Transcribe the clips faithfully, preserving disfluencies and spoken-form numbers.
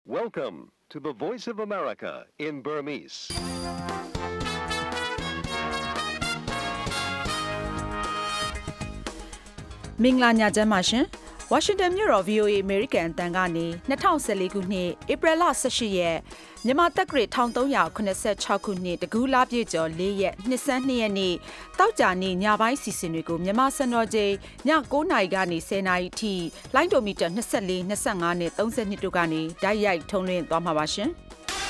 Welcome to the Voice of America in Burmese. ။မင်္ဂလာညချမ်းပါရှင်။ Washington မြို့တော် ဗွီအိုအေ American အသံကနေ၂၀၁၄ခုနှစ်ဧပြီလ၁၈ရက်မြန်မာတက္ကရာ၁၃၇၆ခုနှစ်တကူးလပြည့်ကျော်၄ရက်နှစ်ဆန်း၂ရက်နေ့တောက်ကြနေ့ညပိုင်းစီစဉ်တွေကိုမြန်မာစံတော်ချိန်ည၉နာရီကနေ၁၀နာရီထိလိုင်းဒိုမီတာ၂၄ ၂၅နဲ့၃၂တို့ကနေဓာတ်ရိုက်ထုံးလွှင့်သွားမှာပါရှင်။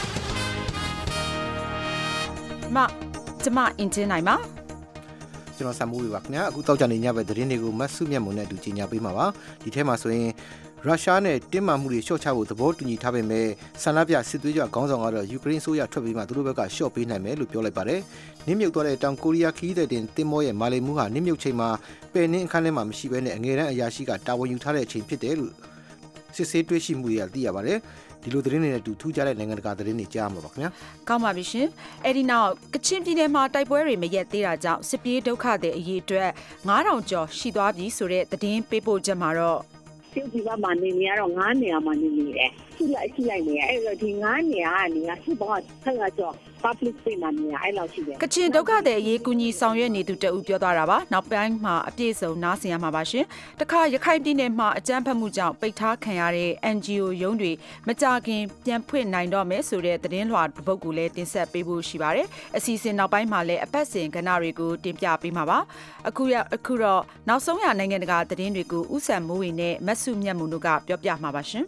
မကျမအင်ဂျင်နိုင်ပါကျွန်တော်ဆမ်မိုးပါခင်ဗျာအခုတောက်ကြနေညဘက်သတင်းတွေကိုမတ်စုမြတ်မုံနဲ့အတူကြီးညာပေးမှာပါဒီထဲမှာဆိုရင်ရုရှားနဲ့တင်းမာမှုတွေလျှော့ချဖို့သဘောတူညီထားပေမဲ့ဆန္ဒပြစစ်သွေးကြွခေါင်းဆောင်ကတော့ယူကရိန်းအစိုးရထွက်ပြီးမှသူတို့ဘက်ကလျှော့ပေးနိုင်မယ်လို့ပြောလိုက်ပါတယ်နင်းမြုပ်သွားတဲ့တောင်ကိုရီးယားခီးတဲ့တင်တင်မောရဲ့မာလီမူဟာနင်းမြုပ်ချိန်မှာပယ်နင်းအခန်းထဲမှာမရှိဘဲနဲ့အငယ်တန်းအရာရှိကတာဝန်ယူထားတဲ့အချိန်ဖြစ်တယ်လို့စစ်ဆေးတွေ့ရှိမှုတွေကသိရပါတယ်ဒီလိုသတင်းတွေနဲ့အတူထူးခြားတဲ့နိုင်ငံတကာသတင်းတွေကြားမှာပါခင်ဗျာကောင်းပါပြီရှင်အဲ့ဒီနောက်ကချင်ပြည်နယ်မှာတိုက်ပွဲတွေမရက်သေးတာကြောင့်စစ်ပြေးဒုက္ခတွေအရေးအတွက်ငါးထောင်ကျော်ရှိသွားပြီဆိုတဲ့သတင်းပေးပို့ချက်မှာတော့ကျုပ်ဒီကမှနေနေရတော့ငါးနေရာမှနေနေတယ်ရှိလိုက်ရှိလိုက်နေအဲ့တော့ဒီငါးနေရာကနေကစုပေါင်းဆက်ရကျော် public space မှာနေရအဲ့လောက်ရှိတယ်ကချင်ဒုက္ခတွေအရေးကူညီဆောင်ရွက်နေသူတအူပြောသွားတာပါနောက်ပိုင်းမှာအပြည့်စုံနားဆင်ရမှာပါရှင်တခါရခိုင်ပြည်နယ်မှာအကြမ်းဖက်မှုကြောင့်ပိတ်ထားခံရတဲ့ အန်ဂျီအို ရုံးတွေမကြခင်ပြန်ဖွင့်နိုင်တော့မယ်ဆိုတဲ့သတင်းလွှာတစ်ပုဒ်ကိုလည်းတင်ဆက်ပေးဖို့ရှိပါတယ်အစီအစဉ်နောက်ပိုင်းမှာလည်းအပတ်စဉ်ကဏ္ဍတွေကိုတင်ပြပေးမှာပါအခုရအခုတော့နောက်ဆုံးရနိုင်ငံတကာသတင်းတွေကိုဥဆန်မိုးဝေနဲ့မတ်စုမြတ်မှုတို့ကပြောပြမှာပါရှင်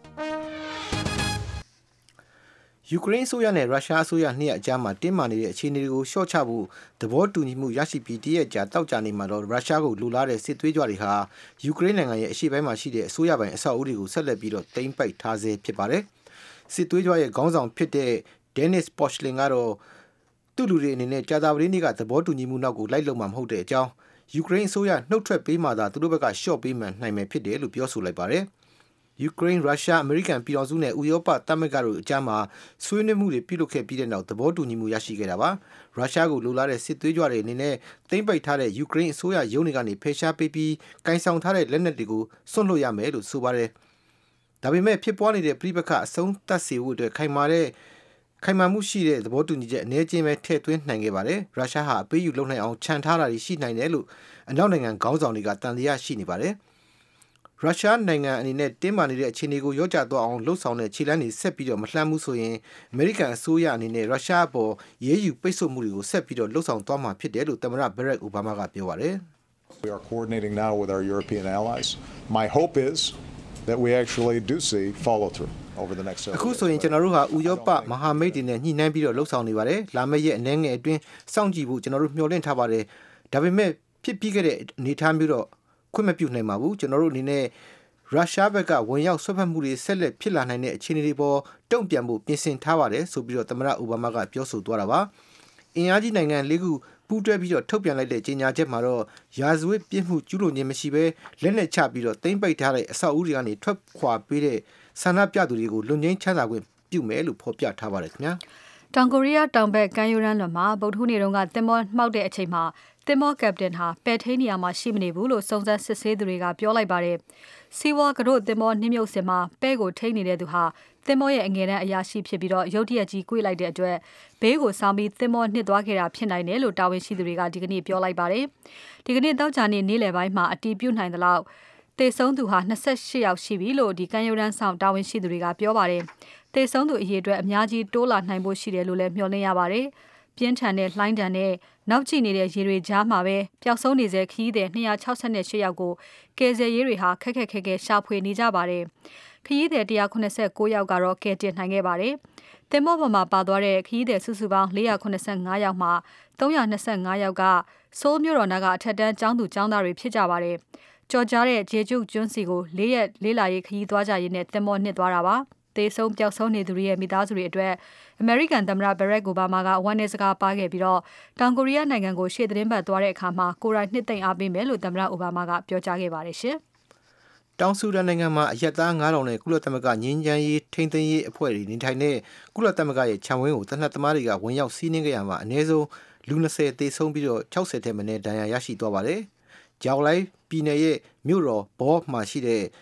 ယူကရိန်းအစိုးရနဲ့ရုရှားအစိုးရနှစ်ရက်အကြားမှာတင်းမာနေတဲ့အခြေအနေတွေကိုလျှော့ချဖို့သဘောတူညီမှုရရှိပြီးတရက်ကြာတောက်ကြနေမှာတော့ရုရှားကိုလူလာတဲ့စစ်သွေးကြွတွေဟာယူကရိန်းနိုင်ငံရဲ့အရှေ့ပိုင်းမှာရှိတဲ့အစိုးရပိုင်းအဆောက်အဦတွေကိုဆက်လက်ပြီးတော့တိမ့်ပိုက်ထားဆဲဖြစ်ပါတယ်။စစ်သွေးကြွရဲ့ခေါင်းဆောင်ဖြစ်တဲ့ Denis Poshling ကတော့သူ့လူတွေအနေနဲ့ကြာသပတေးနေ့ကသဘောတူညီမှုနောက်ကိုလိုက်လုံမှာမဟုတ်တဲ့အကြောင်းယူကရိန်းအစိုးရနှုတ်ထွက်ပေးမှသာသူတို့ဘက်ကရှော့ပေးမှနိုင်မယ်ဖြစ်တယ်လို့ပြောဆိုလိုက်ပါတယ်။ယူကရိန်းရုရှားအမေရိကန်ပြည်ထောင်စုနဲ့ဥရောပသမဂ္ဂတို့အကြားမှာဆွေးနွေးမှုတွေပြုလုပ်ခဲ့ပြီးတဲ့နောက်သဘောတူညီမှုရရှိခဲ့တာပါရုရှားကိုလိုလားတဲ့စစ်သွေးကြွတွေအနေနဲ့သိမ်းပိုက်ထားတဲ့ယူကရိန်းအစိုးရရုံးတွေကနေဖယ်ရှားပေးပြီးကင်ဆောင်ထားတဲ့လက်နက်တွေကိုစွန့်လွတ်ရမယ်လို့ဆိုပါတယ်ဒါပေမဲ့ဖြစ်ပွားနေတဲ့ပြည်ပခအဆုံးသတ်စေဖို့အတွက်ခိုင်မာတဲ့ခိုင်မာမှုရှိတဲ့သဘောတူညီချက်အနေချင်းပဲထည့်သွင်းနိုင်ခဲ့ပါတယ်ရုရှားဟာအပေးယူလုပ်နိုင်အောင်ခြံထားတာရှိနိုင်တယ်လို့အနောက်နိုင်ငံခေါင်းဆောင်တွေကတန်တရားရှိနေပါတယ်ရုရှားနိုင်ငံအနေနဲ့တင်းမာနေတဲ့အခြေအနေကိုရောကြသွားအောင်လှုပ်ဆောင်တဲ့ခြေလှမ်းတွေဆက်ပြီးတော့မလှမ်းဘူးဆိုရင်အမေရိကန်အစိုးရအနေနဲ့ရုရှားအပေါ်ရေးယူပိတ်ဆို့မှုတွေကိုဆက်ပြီးတော့လှုပ်ဆောင်သွားမှာဖြစ်တယ်လို့သမ္မတဘရက်အိုဘားမားကပြောပါတယ် We are coordinating now with our European allies. My hope is that we actually do see follow through over the next several years. အခုဆိုရင်ကျွန်တော်တို့ဟာဥရောပမဟာမိတ်တွေနဲ့ညှိနှိုင်းပြီးတော့လှုပ်ဆောင်နေပါတယ်။လာမယ့်ရက်အနည်းငယ်အတွင်းစောင့်ကြည့်ဖို့ကျွန်တော်တို့မျှော်လင့်ထားပါတယ်။ဒါပေမဲ့ဖြစ်ပြီးခဲ့တဲ့အနေအထားမျိုးတော့ခွင့်မပြုနိုင်ပါဘူး။ကျွန်တော်တို့အနေနဲ့ရုရှားဘက်ကဝင်ရောက်ဆွတ်ဖက်မှုတွေဆက်လက်ဖြစ်လာနိုင်တဲ့အခြေအနေတွေပေါ်တုံ့ပြန်ဖို့ပြင်ဆင်ထားပါတယ်ဆိုပြီးတော့သမ္မတအိုဘားမားကပြောဆိုသွားတာပါအင်အားကြီးနိုင်ငံလေးခုပူးတွဲပြီးတော့ထုတ်ပြန်လိုက်တဲ့ကြေညာချက်မှာတော့ရာဇဝတ်ပြစ်မှုကျူးလွန်ခြင်းမရှိဘဲလက်နက်ချပြီးတော့တိမ့်ပိတ်ထားတဲ့အဆောက်အဦတွေကနေထွက်ခွာပေးတဲ့ဆန္ဒပြသူတွေကိုလွတ်ငြိမ်းချမ်းသာခွင့်ပြုမယ်လို့ဖော်ပြထားပါတယ်ခင်ဗျာတောင်ကိုရီးယားတောင်ဘက်ကမ်းရိုးတန်းလွန်မှာဗုဒ္ဓဟူးနေ့တုန်းကသင်္ဘောမှောက်တဲ့အချိန်မှာသင်္ဘောကပတိန်ဟာပယ်ထိန်းနေရာမှာရှိမနေဘူးလို့စုံစမ်းစစ်ဆေးသူတွေကပြောလိုက်ပါတယ်။စီဝါကတို့သင်္ဘောနှိမ့်မြုပ်စင်မှာပဲကိုထိန်းနေတဲ့သူဟာသင်္ဘောရဲ့အငယ်တန်းအရာရှိဖြစ်ပြီးတော့ရုတ်တရက်ကြီးကွေ့လိုက်တဲ့အတွက်ဘေးကိုဆောင်းပြီးသင်္ဘောနှစ်သွားခဲ့တာဖြစ်နိုင်တယ်လို့တာဝန်ရှိသူတွေကဒီကနေ့ပြောလိုက်ပါတယ်။ဒီကနေ့တောက်ကြနေ့နေ့လယ်ပိုင်းမှာအတီးပြုတ်နိုင်သလောက်တေဆုံးသူဟာ၂၈ယောက်ရှိပြီလို့ဒီကမ်းရိုးတန်းဆောင်တာဝန်ရှိသူတွေကပြောပါတယ်။တေဆုံးသူအရေအတွက်အများကြီးတိုးလာနိုင်ဖို့ရှိတယ်လို့လည်းမျှော်လင့်ရပါတယ်။ပြင်းထန်တဲ့လှိုင်းတံနဲ့နောက်ကျနေတဲ့ရေတွေကြားမှာပဲပျောက်ဆုံးနေတဲ့ခီးတဲ့၂၆၈ယောက်ကိုကယ်ဆယ်ရေးတွေဟာခက်ခက်ခဲခဲရှာဖွေနေကြပါတယ်။ခီးတဲ့၁၇၉ယောက်ကတော့ကယ်တင်နိုင်ခဲ့ပါတယ်။သင်္ဘောပေါ်မှာပါသွားတဲ့ခီးတဲ့စုစုပေါင်း၄၇၅ယောက်မှာ၃၂၅ယောက်ကဆိုးမြို့တော်နာကအထက်တန်းကျောင်းသူကျောင်းသားတွေဖြစ်ကြပါတယ်။ကြော်ကြားတဲ့ဂျေဂျုကျွန်းစီကို၄ရက်လေးလာရေးခီးသွားကြရင်းနဲ့သင်္ဘောနှစ်သွားတာပါ။သေဆုံးပျောက်ဆုံးနေသူတွေရဲ့မိသားစုတွေအတွက်အမေရိကန်သမ္မတဘရက်အိုဘားမားကဝန်내စကားပါခဲ့ပြီးတော့တောင်ကိုရီးယားနိုင်ငံကိုရှေ့သတင်းပတ်သွားတဲ့အခါမှာကိုရိုင်းနှစ်သိမ့်အားပေးမယ်လို့သမ္မတအိုဘားမားကပြောကြားခဲ့ပါတယ်ရှင်။တောင်ဆူဒန်နိုင်ငံမှာအရက်သားငါးထောင်နဲ့ကုလသမဂ္ဂငြိမ်းချမ်းရေးထိန်းသိမ်းရေးအဖွဲ့တွေနေထိုင်တဲ့ကုလသမဂ္ဂရဲ့ခြံဝင်းကိုတနက်သမားတွေကဝင်ရောက်စီးနင်းခဲ့ရမှာအနည်းဆုံးလူ၂၀သေဆုံးပြီးတော့၆၀ထက်မနည်းဒဏ်ရာရရှိသွားပါတယ်။ဂျောက်လိုက်ပြည်နယ်ရဲ့မြို့တော်ဘော့မှာရှိတဲ့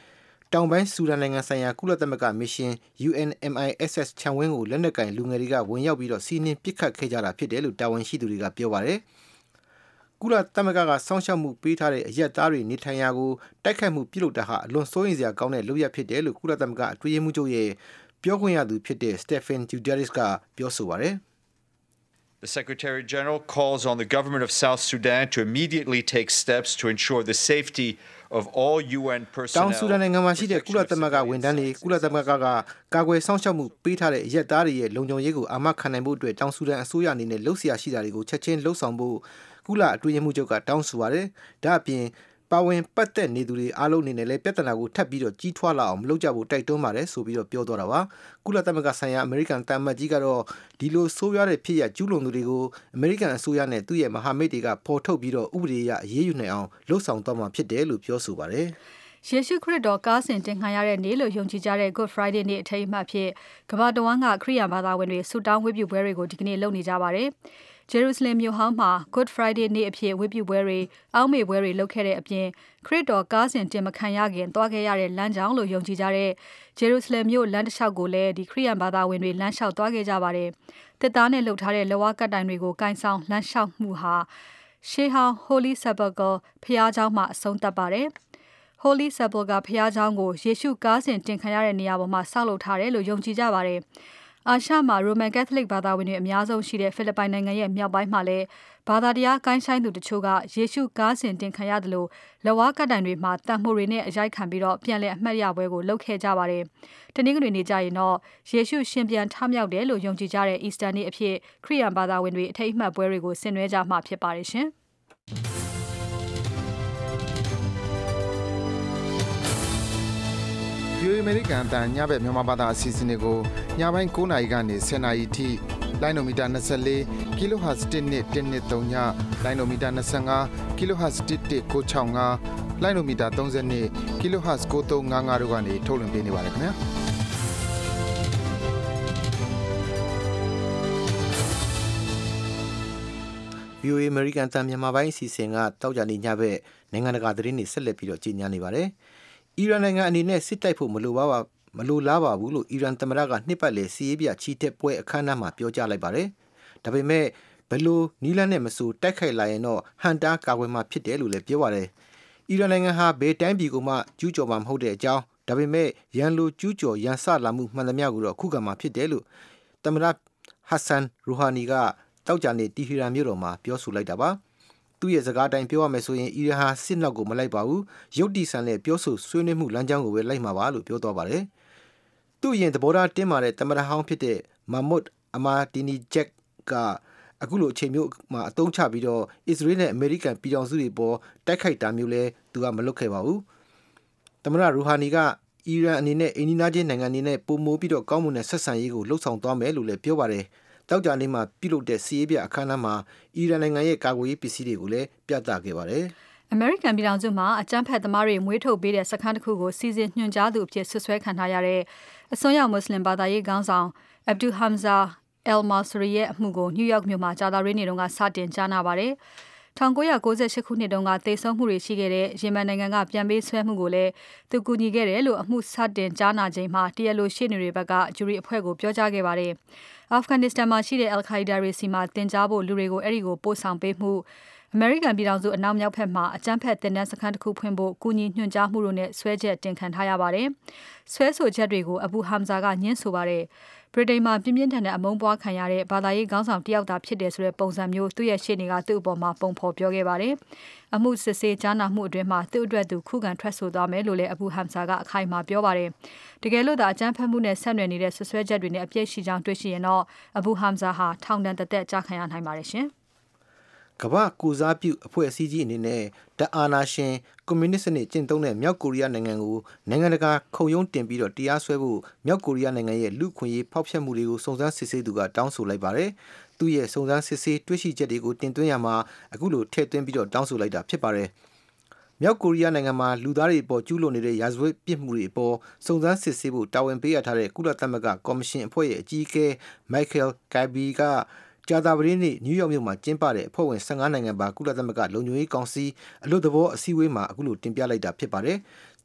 တောင်ပိုင်းဆူဒန်နိုင်ငံဆိုင်ရာကုလသမဂ္ဂမစ်ရှင် U N M I S S ခြံဝင်းကိုလက်နက်ကင်လူငယ်တွေကဝင်ရောက်ပြီးတော့စီးနင်းပစ်ခတ်ခဲ့ကြတာဖြစ်တယ်လို့တာဝန်ရှိသူတွေကပြောပါတယ်ကုလသမဂ္ဂကစောင့်ရှောက်မှုပေးထားတဲ့အရက်သားတွေနေထိုင်ရာကိုတိုက်ခတ်မှုပြုလုပ်တာဟာအလွန်စိုးရိမ်စရာကောင်းတဲ့လုပ်ရပ်ဖြစ်တယ်လို့ကုလသမဂ္ဂအတွင်းရေးမှူးချုပ်ရဲ့ပြောခွင့်ရသူဖြစ်တဲ့ Stephen Dujarric ကပြောဆိုပါတယ် The Secretary General calls on the government of South Sudan to immediately take steps to ensure the safety of all U N personnel. တောင်ဆူဒန်နိုင်ငံမှာရှိတဲ့ကုလသမဂ္ဂဝန်ထမ်းတွေကုလသမဂ္ဂကကာကွယ်စောင့်ရှောက်မှုပေးထားတဲ့အရက်သားတွေရဲ့လုံခြုံရေးကိုအာမခံနိုင်ဖို့အတွက်တောင်ဆူဒန်အစိုးရအနေနဲ့လှုပ်ရှားရှိတာတွေကိုချက်ချင်းလှုပ်ဆောင်ဖို့ကုလအတွင်းရေးမှူးချုပ်ကတောင်းဆိုပါတယ်။ဒါ့အပြင်ပါဝင်ပတ်သက်နေသူတွေအားလုံးအနေနဲ့လည်းပြဿနာကိုထပ်ပြီးတော့ကြီးထွားလာအောင်မလုပ်ကြဖို့တိုက်တွန်းပါတယ်ဆိုပြီးတော့ပြောသွားတာပါကုလသမဂ္ဂဆိုင်ရာအမေရိကန်တမန်ကြီးကတော့ဒီလိုဆိုးရွားတဲ့ဖြစ်ရပ်ကျူးလွန်သူတွေကိုအမေရိကန်အစိုးရနဲ့သူ့ရဲ့မဟာမိတ်တွေကပေါ်ထုတ်ပြီးတော့ဥပဒေအရအရေးယူနိုင်အောင်လှုံ့ဆော်သွားမှာဖြစ်တယ်လို့ပြောဆိုပါတယ်ယေရှုခရစ်တော်ကားစင်တင်ခံရတဲ့နေ့လို့ယုံကြည်ကြတဲ့ Good Friday နေ့အထိမ်းအမှတ်ဖြစ်ကမ္ဘာတဝန်းကခရစ်ယာန်ဘာသာဝင်တွေဆုတောင်းဝတ်ပြုပွဲတွေကိုဒီကနေ့လုပ်နေကြပါတယ်ဂျေရုဆလင်မြို့ဟောင်းမှာ Good Friday နေ့အဖြစ်ဝတ်ပြုပွဲတွေအောက်မေ့ပွဲတွေလုပ်ခဲ့တဲ့အပြင်ခရစ်တော်ကားစင်တင်မခံရခင်တွားခဲ့ရတဲ့လမ်းကြောင်းလို့ယုံကြည်ကြတဲ့ဂျေရုဆလင်မြို့လမ်းတစ်လျှောက်ကိုလည်းဒီခရစ်ယာန်ဘာသာဝင်တွေလမ်းလျှောက်တွားခဲ့ကြပါတယ်။တစ်သားနဲ့လှုပ်ထားတဲ့လက်ဝါးကပ်တိုင်တွေကိုကင်ဆောင်လမ်းလျှောက်မှုဟာရှေးဟောင်း Holy Sepulchre ဘုရားကျောင်းမှာအဆုံးသတ်ပါတယ်။ Holy Sepulchre ဘုရားကျောင်းကိုယေရှုကားစင်တင်ခံရတဲ့နေရာပေါ်မှာဆောက်လုပ်ထားတယ်လို့ယုံကြည်ကြပါတယ်။အာရှမှာ Roman Catholic ဘာသာဝင်တွေအများဆုံးရှိတဲ့ဖိလစ်ပိုင်နိုင်ငံရဲ့မြောက်ပိုင်းမှာလည်းဘာသာတရားကိုင်းဆိုင်သူတချို့ကယေရှုကားစင်တင်ခံရတယ်လို့လက်ဝါးကပ်တိုင်တွေမှာတန်မိုးတွေနဲ့အရိုက်ခံပြီးတော့ပြန်လည်အမှတ်ရပွဲကိုလုပ်ခဲ့ကြပါတယ်။တနင်္ဂနွေနေ့ကျရင်တော့ယေရှုရှင်ပြန်ထမြောက်တယ်လို့ယုံကြည်ကြတဲ့ Easter နေ့အဖြစ်ခရစ်ယာန်ဘာသာဝင်တွေအထိမ်းအမှတ်ပွဲတွေကိုဆင်နွှဲကြမှာဖြစ်ပါတယ်ရှင်။ V O A အမေရိကန်အတန်ညဘက်မြန်မာဘာသာအစီအစဉ်တွေကိုညပိုင်း၉နာရီကနေ၁၀နာရီထိလိုင်းနိုမီတာ၂၄ kilohertz တစ်နှစ်တစ်နှစ်သုံးညလိုင်းနိုမီတာ၂၅ kilohertz တစ်တစ်ကို၆၅လိုင်းနိုမီတာ၃၂ kilohertz ကို၃၅၅တို့ကနေထုတ်လွှင့်ပေးနေပါတယ်ခင်ဗျာ V O A အမေရိကန်အတန်မြန်မာပိုင်းအစီအစဉ်ကတောက်ကြနေညဘက်နိုင်ငံတကာသတင်းတွေဆက်လက်ပြီးတော့ကြီးညာနေပါတယ်အီရန်နိုင်ငံအနေနဲ့စစ်တိုက်ဖို့မလိုပါပါမလိုလားပါဘူးလို့အီရန်သမ္မတကနှစ်ပတ်လည်စီးရေးပြချီတက်ပွဲအခမ်းအနားမှာပြောကြားလိုက်ပါတယ်။ဒါပေမဲ့ဘယ်လိုနီးလန်းနဲ့မဆိုတိုက်ခိုက်လာရင်တော့ဟန်တာကာကွယ်မှာဖြစ်တယ်လို့လည်းပြောပါတယ်။အီရန်နိုင်ငံဟာဘယ်တိုင်းပြည်ကမှကျူးကျော်မှာမဟုတ်တဲ့အကြောင်းဒါပေမဲ့ရန်လိုကျူးကျော်ရန်ဆလာမှုမှန်သမျှကိုတော့ခုခံမှာဖြစ်တယ်လို့သမ္မတဟတ်ဆန်ရူဟာနီကတောက်ကြနေတီဟီရန်မြို့တော်မှာပြောဆိုလိုက်တာပါ။သူ့ရဲ့စကားတိုင်းပြောရမယ်ဆိုရင်အီရန်ဟာစစ်နောက်ကိုမလိုက်ပါဘူးရုပ်တည်ဆန်တဲ့ပြောဆိုဆွေးနွေးမှုလမ်းကြောင်းကိုပဲလိုက်မှာပါလို့ပြောသွားပါတယ်သူ့ရင်သဘောထားတင်းမာတဲ့သမ္မတဟောင်းဖြစ်တဲ့မာမွတ်အမာတီနီဂျက်ကအခုလိုအချိန်မျိုးမှာအသုံးချပြီးတော့အစ္စရေးနဲ့အမေရိကန်ပြည်ထောင်စုတွေပေါ်တိုက်ခိုက်တာမျိုးလဲသူကမလုပ်ခဲ့ပါဘူးသမ္မတရူဟာနီကအီရန်အနေနဲ့အိန္ဒိယချင်းနိုင်ငံအနေနဲ့ပုံမိုးပြီးတော့ကောင်းမွန်တဲ့ဆက်ဆံရေးကိုလှုပ်ဆောင်သွားမယ်လို့လည်းပြောပါတယ်တောက်ကြနေမှာပြုလုပ်တဲ့စီးရေးပြအခမ်းအနားမှာအီရန်နိုင်ငံရဲ့ကာကွယ်ရေးပစ္စည်းတွေကိုလည်းပြသခဲ့ပါတယ်။ American ပြည်ထောင်စုမှာအကြမ်းဖက်သမားတွေမွေးထုတ်ပေးတဲ့စခန်းတစ်ခုကိုစီစဉ်ညွှန်ကြားသူအဖြစ်ဆွဆွဲခံထားရတဲ့အစွန်းရောက်မွတ်စလင်ဘာသာရေးခေါင်းဆောင် Abdul Hamza al-Masri ရဲ့အမှုကို New York မြို့မှာကြာသပတေးနေ့တုန်းကစတင်ကြားနာပါတယ်။၁၉၉၈ခုနှစ်တုန်းကသေဆုံးမှုတွေရှိခဲ့တဲ့ယီမန်နိုင်ငံကပြန်ပေးဆွဲမှုကိုလည်းသူကူညီခဲ့တယ်လို့အမှုစတင်ကြားနာချိန်မှာတရားလိုရှေ့နေတွေဘက်ကဂျူရီအဖွဲ့ကိုပြောကြားခဲ့ပါတယ်။ Afghanistan မှာရှိတဲ့ Al-Qaeda တွေစီမှာတင်ကြားဖို့လူတွေကိုအဲ့ဒီကိုပို့ဆောင်ပေးမှုအမေရိကန်ပြည်ထောင်စုအနောက်မြောက်ဘက်မှာအကြမ်းဖက်တင်တဲ့စခန်းတစ်ခုဖွင့်ဖို့ကူညီညွှန်ကြားမှုတို့နဲ့ဆွဲချက်တင်ခံထားရပါတယ်။ဆွဲဆိုချက်တွေကိုအဘူဟမ်ဇာကညှင်းဆိုပါတယ်။ဗြိတိန်မှာပြင်းပြင်းထန်တဲ့အမုန်းပွားခံရတဲ့ဘာသာရေးခေါင်းဆောင်တယောက်သာဖြစ်တယ်ဆိုတဲ့ပုံစံမျိုးသူ့ရဲ့ရှေ့နေကသူ့အပေါ်မှာပုံဖော်ပြောခဲ့ပါတယ်။အမှုစစ်ဆေးကြားနာမှုအတွင်းမှာသူ့အတွက်သူခုခံထွက်ဆိုသွားမယ်လို့လည်းအဘူဟမ်ဇာကအခိုင်အမာပြောပါတယ်။တကယ်လို့သာအကြမ်းဖက်မှုနဲ့ဆက်နွယ်နေတဲ့ဆွဆွဲချက်တွေနဲ့အပြည့်ရှိကြောင်းတွေ့ရှိရင်တော့အဘူဟမ်ဇာဟာထောင်ဒဏ်တစ်သက်ကျခံရနိုင်ပါတယ်ရှင်။ကမ္ဘာကူစားပြုအဖွဲ့အစည်းကြီးအနေနဲ့တအာနာရှင်ကွန်မြူနစ်စနစ်ကျင့်သုံးတဲ့မြောက်ကိုရီးယားနိုင်ငံကိုနိုင်ငံတကာခုံရုံးတင်ပြီးတော့တရားစွဲဖို့မြောက်ကိုရီးယားနိုင်ငံရဲ့လူခွင့်ရေးဖောက်ဖျက်မှုတွေကိုစုံစမ်းစစ်ဆေးသူကတောင်းဆိုလိုက်ပါတယ်။သူ့ရဲ့စုံစမ်းစစ်ဆေးတွေ့ရှိချက်တွေကိုတင်သွင်းရမှာအခုလိုထည့်သွင်းပြီးတော့တောင်းဆိုလိုက်တာဖြစ်ပါတယ်။မြောက်ကိုရီးယားနိုင်ငံမှာလူသားတွေအပေါ်ကျူးလွန်နေတဲ့ရာဇဝတ်ပြစ်မှုတွေအပေါ်စုံစမ်းစစ်ဆေးဖို့တာဝန်ပေးရထားတဲ့ကုလသမဂ္ဂကော်မရှင်အဖွဲ့ရဲ့အကြီးအကဲ Michael Kirby ကကြာသပတေးနေ့နယူးယောက်မြို့မှာကျင်းပတဲ့အဖွဲ့ဝင်၁၅နိုင်ငံပါကုလသမဂ္ဂလုံခြုံရေးကောင်စီအလို့သဘောအစည်းအဝေးမှာအခုလိုတင်ပြလိုက်တာဖြစ်ပါတယ်။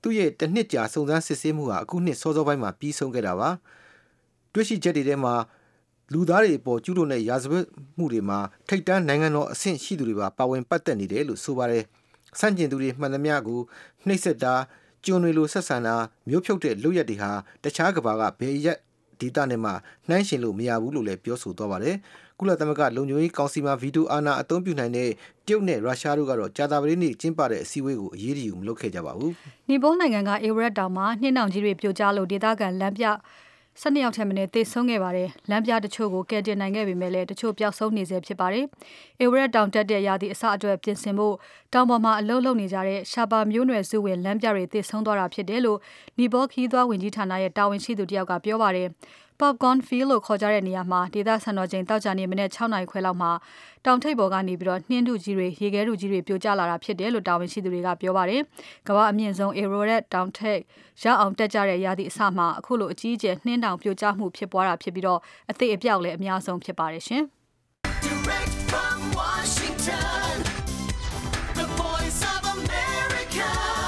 သူ့ရဲ့တစ်နှစ်ကြာစုံစမ်းစစ်ဆေးမှုဟာအခုနှစ်စောစောပိုင်းမှာပြီးဆုံးခဲ့တာပါတွေ့ရှိချက်တွေထဲမှာလူသားတွေအပေါ်ကျူးလွန်တဲ့ရာဇဝတ်မှုတွေမှာထိပ်တန်းနိုင်ငံတော်အဆင့်ရှိသူတွေပါပါဝင်ပတ်သက်နေတယ်လို့ဆိုပါတယ်ဆန့်ကျင်သူတွေမှန်သမျှကိုနှိပ်စက်တာကျွန်းတွေလိုဆက်ဆံတာမျိုးဖြုတ်တဲ့လုပ်ရက်တွေဟာတခြားကမ္ဘာကဘယ်ရက်ဒေသနဲ့မှနှိုင်းယှဉ်လို့မရဘူးလို့လည်းပြောဆိုသွားပါတယ်ကုလသမဂ္ဂလုံခြုံရေးကောင်စီမှာဗီတိုအာဏာအသုံးပြုနိုင်တဲ့တရုတ်နဲ့ရုရှားတို့ကတော့ကြာသပတေးနေ့ကျင်းပတဲ့အစည်းအဝေးကိုအရေးယူမလုပ်ခဲ့ကြပါဘူး။နီပေါနိုင်ငံကအေဝရက်တောင်မှာနှင်းတောင်ကြီးတွေပြိုကျလို့ဒေသခံလမ်းပြဆယ်နှစ်ယောက်ထက်မနည်းသေဆုံးခဲ့ပါတယ်။လမ်းပြတချို့ကိုကယ်တင်နိုင်ခဲ့ပေမဲ့လည်းတချို့ပျောက်ဆုံးနေဆဲဖြစ်ပါတယ်။အေဝရက်တောင်တက်တဲ့ရာသီအစအတွက်ပြင်ဆင်ဖို့တောင်ပေါ်မှာအလုပ်လုပ်နေကြတဲ့ရှာပါမျိုးနွယ်စုဝင်လမ်းပြတွေသေဆုံးသွားတာဖြစ်တယ်လို့နီပေါခီးသွွားဝင်ကြီးဌာနရဲ့တာဝန်ရှိသူတယောက်ကပြောပါတယ်။ Popcorn Field လို့ခေါ်ကြတဲ့နေရာမှာဒေသစံတော်ချိန်တောက်ကြနေမနေ့၆နာရီခွဲလောက်မှာတောင်ထိပ်ပေါ်ကနေပြီးတော့နှင်းထုကြီးတွေရေခဲထုကြီးတွေပြိုကျလာတာဖြစ်တယ်လို့တာဝန်ရှိသူတွေကပြောပါတယ်။ကမ္ဘာအမြင့်ဆုံး Ararat တောင်ထိပ်ရောက်အောင်တက်ကြတဲ့ရာသီအစမှာအခုလိုအကြီးအကျယ်နှင်းတောင်ပြိုကျမှုဖြစ်ပွားတာဖြစ်ပြီးတော့အသေးအပြောက်လည်းအများဆုံးဖြစ်ပါတယ်ရှင်။ Direct from Washington, the voice of America,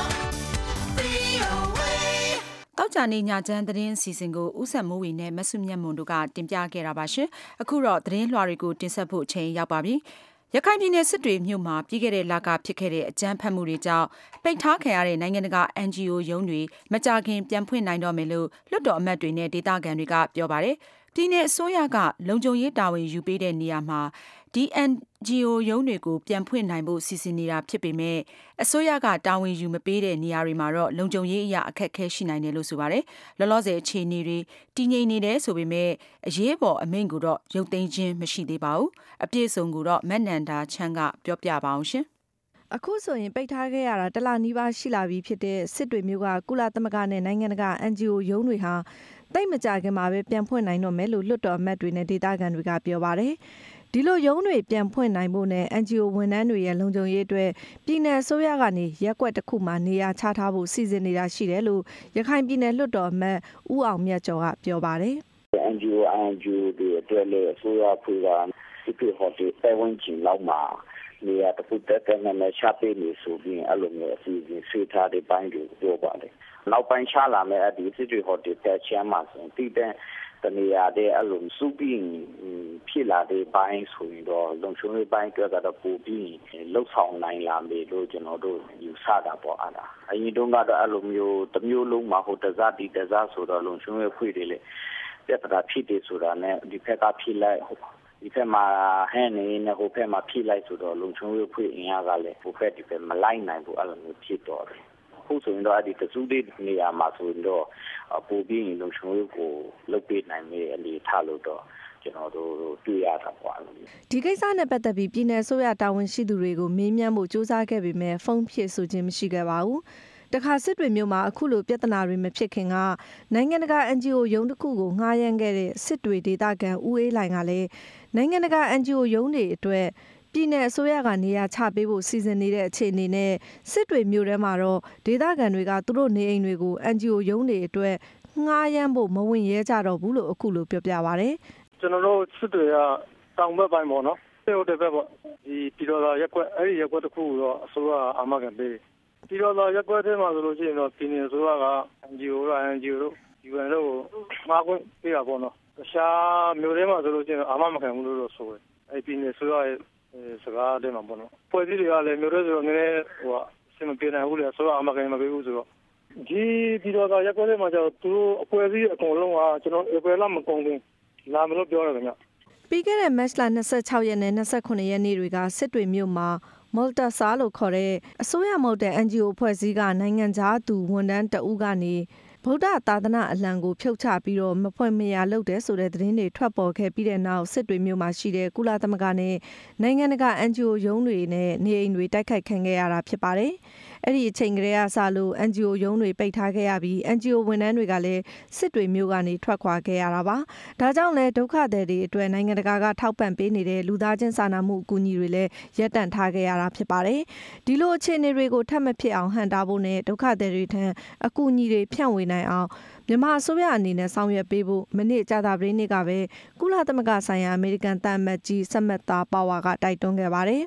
V O A တောက်ကြနေညချမ်းသတင်းစီစဉ်ကိုဦးဆက်မိုးဝီနဲ့မဆုမြတ်မွန်တို့ကတင်ပြခဲ့တာပါရှင်အခုတော့သတင်းလွှာတွေကိုတင်ဆက်ဖို့အချိန်ရောက်ပါပြီရခိုင်ပြည်နယ်စစ်တွေမြို့မှာပြီးခဲ့တဲ့လကဖြစ်ခဲ့တဲ့အကြမ်းဖက်မှုတွေကြောင့်ပိတ်ထားခံရတဲ့နိုင်ငံတကာ N G O ရုံးတွေမကြာခင်ပြန်ဖွင့်နိုင်တော့မယ်လို့လွှတ်တော်အမတ်တွေနဲ့ဒေသခံတွေကပြောပါတယ်ပြည်내အစိုးရကလုံခြုံရေးတာဝန်ယူပေးတဲ့နေရာမှာဒီ N G O ရုံးတွေကိုပြန်ဖွင့်နိုင်ဖို့စီစဉ်နေတာဖြစ်ပေမဲ့အစိုးရကတာဝန်ယူမပေးတဲ့နေရာတွေမှာတော့လုံခြုံရေးအရာအခက်အခဲရှိနိုင်တယ်လို့ဆိုပါတယ်။လောလောဆယ်အခြေအနေတွေတည်ငြိမ်နေတယ်ဆိုပေမဲ့အရေးပေါ်အမိန့်ကိုတော့ရုပ်သိမ်းခြင်းမရှိသေးပါဘူး။အပြည့်အစုံကိုတော့မက်နန္ဒာချမ်းကပြောပြပါအောင်ရှင်။အခုဆိုရင်ပိတ်ထားခဲ့ရတာတလနီးပါးရှိလာပြီဖြစ်တဲ့စစ်တွေမျိုးကကုလသမဂ္ဂနဲ့နိုင်ငံတကာ N G O ရုံးတွေဟာတိတ်မကြခင်မှာပဲပြန်ဖွင့်နိုင်တော့မယ်လို့လွှတ်တော်အမတ်တွေနဲ့ဒေသခံတွေကပြောပါတယ်။ဒီလိုရုံးတွေပြန်ဖွင့်နိုင်ဖို့နဲ့ N G O ဝန်ထမ်းတွေရဲ့လုံခြုံရေးအတွက်ပြည်내အစိုးရကနေရက်ကွက်တစ်ခုမှနေရာချထားဖို့စီစဉ်နေတာရှိတယ်လို့ရခိုင်ပြည်နယ်လွှတ်တော်အမတ်ဦးအောင်မြတ်ကျော်ကပြောပါတယ်။ N G O N G O တွေအတွက်လည်းအစိုးရဖွဲ့ကဒီပြဟော်တီပဲဝင်ချင်လောက်မှာနေရာတစ်ခုတက်တဲ့နဲ့ရှာပေးနေဆိုပြီးအဲ့လိုမျိုးအစီအစဉ်ဆွေးထားတဲ့ပိုင်းတွေပြောပါတယ်။နောက်ပိုင်းချလာမယ်အဒီစစ်တွေဟော်တီတက်ချမ်းမှာဆိုတည်တဲ့တနေရာတဲ့အလုံးစုပြီးဖြစ်လာတဲ့ဘိုင်းဆိုရင်တော့လုံခြုံရေးဘိုင်းအတွက်ကတော့ပိုပြီးလှုပ်ဆောင်နိုင်လာမယ်လို့ကျွန်တော်တို့ယူဆတာပေါ့အားလားအရင်တုန်းကတော့အဲ့လိုမျိုးတစ်မျိုးလုံးမှာဟိုတစားဒီတစားဆိုတော့လုံခြုံရေးဖွေးတယ်လေပြဿနာဖြစ်တယ်ဆိုတာနဲ့ဒီဖက်ကဖြစ်လိုက်ဒီဖက်မှာဟဲ့နေနဲ့ဟိုဖက်မှာဖြစ်လိုက်ဆိုတော့လုံခြုံရေးဖွေးအင်အားကလည်းဟိုဖက်ဒီဖက်မလိုက်နိုင်ဘူးအဲ့လိုမျိုးဖြစ်တော့တယ်ခုဆိုရင်တော့အဲ့ဒီတစုတဲ့နေရာမှာဆိုရင်တော့ပိုပြီးလုံခြုံရေးကိုလုပ်ပေးနိုင်မယ်အနေထားလို့တော့ကျွန်တော်တို့တွေ့ရတာပေါ့ဒီကိစ္စနဲ့ပတ်သက်ပြီးပြည်내အစိုးရတာဝန်ရှိသူတွေကိုမေးမြန်းဖို့စူးစမ်းခဲ့ပေမဲ့ဖုန်းဖြည့်ဆိုခြင်းမရှိခဲ့ပါဘူးတခါစစ်တွေမျိုးမှာအခုလိုပြဿနာတွေမဖြစ်ခင်ကနိုင်ငံတကာ N G O ရုံးတစ်ခုကိုငှားရမ်းခဲ့တဲ့စစ်တွေဒေသခံဦးအေးလိုင်ကလည်းနိုင်ငံတကာ N G O ရုံးတွေအတွက်ပြည်내အစိုးရကနေရာချပေးဖို့စီစဉ်နေတဲ့အခြေအနေနဲ့စစ်တွေမျိုးထဲမှာတော့ဒေသခံတွေကသူတို့နေအိမ်တွေကို N G O ရုံးတွေအတွက်ငှားရမ်းဖို့မဝင်ရဲကြတော့ဘူးလို့အခုလိုပြောပြပါဗျ။ကျွန်တော်တို့စစ်တွေကတောင်ဘက်ပိုင်းပေါ့နော်။ပြည်တော်ဘက်ပေါ့ဒီပြည်တော်ရက်ကွက်အဲ့ဒီရက်ကွက်တစ်ခုတော့အစိုးရအာမခံပေးပြည်တော်ရက်ကွက်ထဲမှာဆိုလို့ရှိရင်တော့ပြည်내အစိုးရက N G O တို့ N G O တို့ U N တို့မှာခွင့်ပေးတာပေါ့နော်။တခြားမျိုးထဲမှာဆိုလို့ရှိရင်အာမမခံဘူးလို့ဆိုတယ်။အဲ့ပြည်내အစိုးရရဲ့စကားတဲ့မှာပေါ့နော်ဖွဲ့စည်းတွေကလည်းမျိုးရဲဆိုတော့နည်းနည်းဟိုအဆင်မပြေနိုင်ဘူးလေဆိုတော့အမကန်မပေးဘူးဆိုတော့ဒီပြီးတော့ရက်ကွက်ထဲမှာကျတော့သူတို့အဖွဲ့အစည်းအကုန်လုံးကကျွန်တော်ဧပြီလမကုန်ခင်လာမလို့ပြောရတယ်ခင်ဗျပြီးခဲ့တဲ့မတ်လ၂၆ရက်နဲ့၂၉ရက်နေ့တွေကစစ်တွေမြို့မှာမော်တာဆာလို့ခေါ်တဲ့အစိုးရမဟုတ်တဲ့ N G O အဖွဲ့အစည်းကနိုင်ငံခြားသူဝန်ထမ်းတအုပ်ကနေဗုဒ္ဓသာသနာအလံကိုဖြုတ်ချပြီးတော့မဖွင့်မရလုပ်တယ်ဆိုတဲ့သတင်းတွေထွက်ပေါ်ခဲ့ပြီးတဲ့နောက်စစ်တွေမျိုးမှာရှိတဲ့ကုလသမဂ္ဂနဲ့နိုင်ငံတကာ N G O ရုံးတွေနဲ့နေအိမ်တွေတိုက်ခိုက်ခံခဲ့ရတာဖြစ်ပါတယ်။အဲ့ဒီအချိန်ကလေးကစလို့ N G O ရုံးတွေပိတ်ထားခဲ့ရပြီး N G O ဝန်ထမ်းတွေကလည်းစစ်တွေမျိုးကနေထွက်ခွာခဲ့ရတာပါ။ဒါကြောင့်လည်းဒုက္ခသည်တွေအတွက်နိုင်ငံတကာကထောက်ပံ့ပေးနေတဲ့လူသားချင်းစာနာမှုအကူအညီတွေလည်းရပ်တန့်ထားခဲ့ရတာဖြစ်ပါတယ်။ဒီလိုအခြေအနေတွေကိုထပ်မဖြစ်အောင်ဟန်တာဖို့နဲ့ဒုက္ခသည်တွေထံအကူအညီတွေဖြန့်ဝေနိုင်အောင်မြန်မာအစိုးရအနေနဲ့ဆောင်ရွက်ပေးဖို့မနေ့ကြာသပတေးနေ့ကပဲကုလသမဂ္ဂဆိုင်ရာအမေရိကန်သံအမတ်ကြီးစမတ်တာပါဝါကတိုက်တွန်းခဲ့ပါတယ်။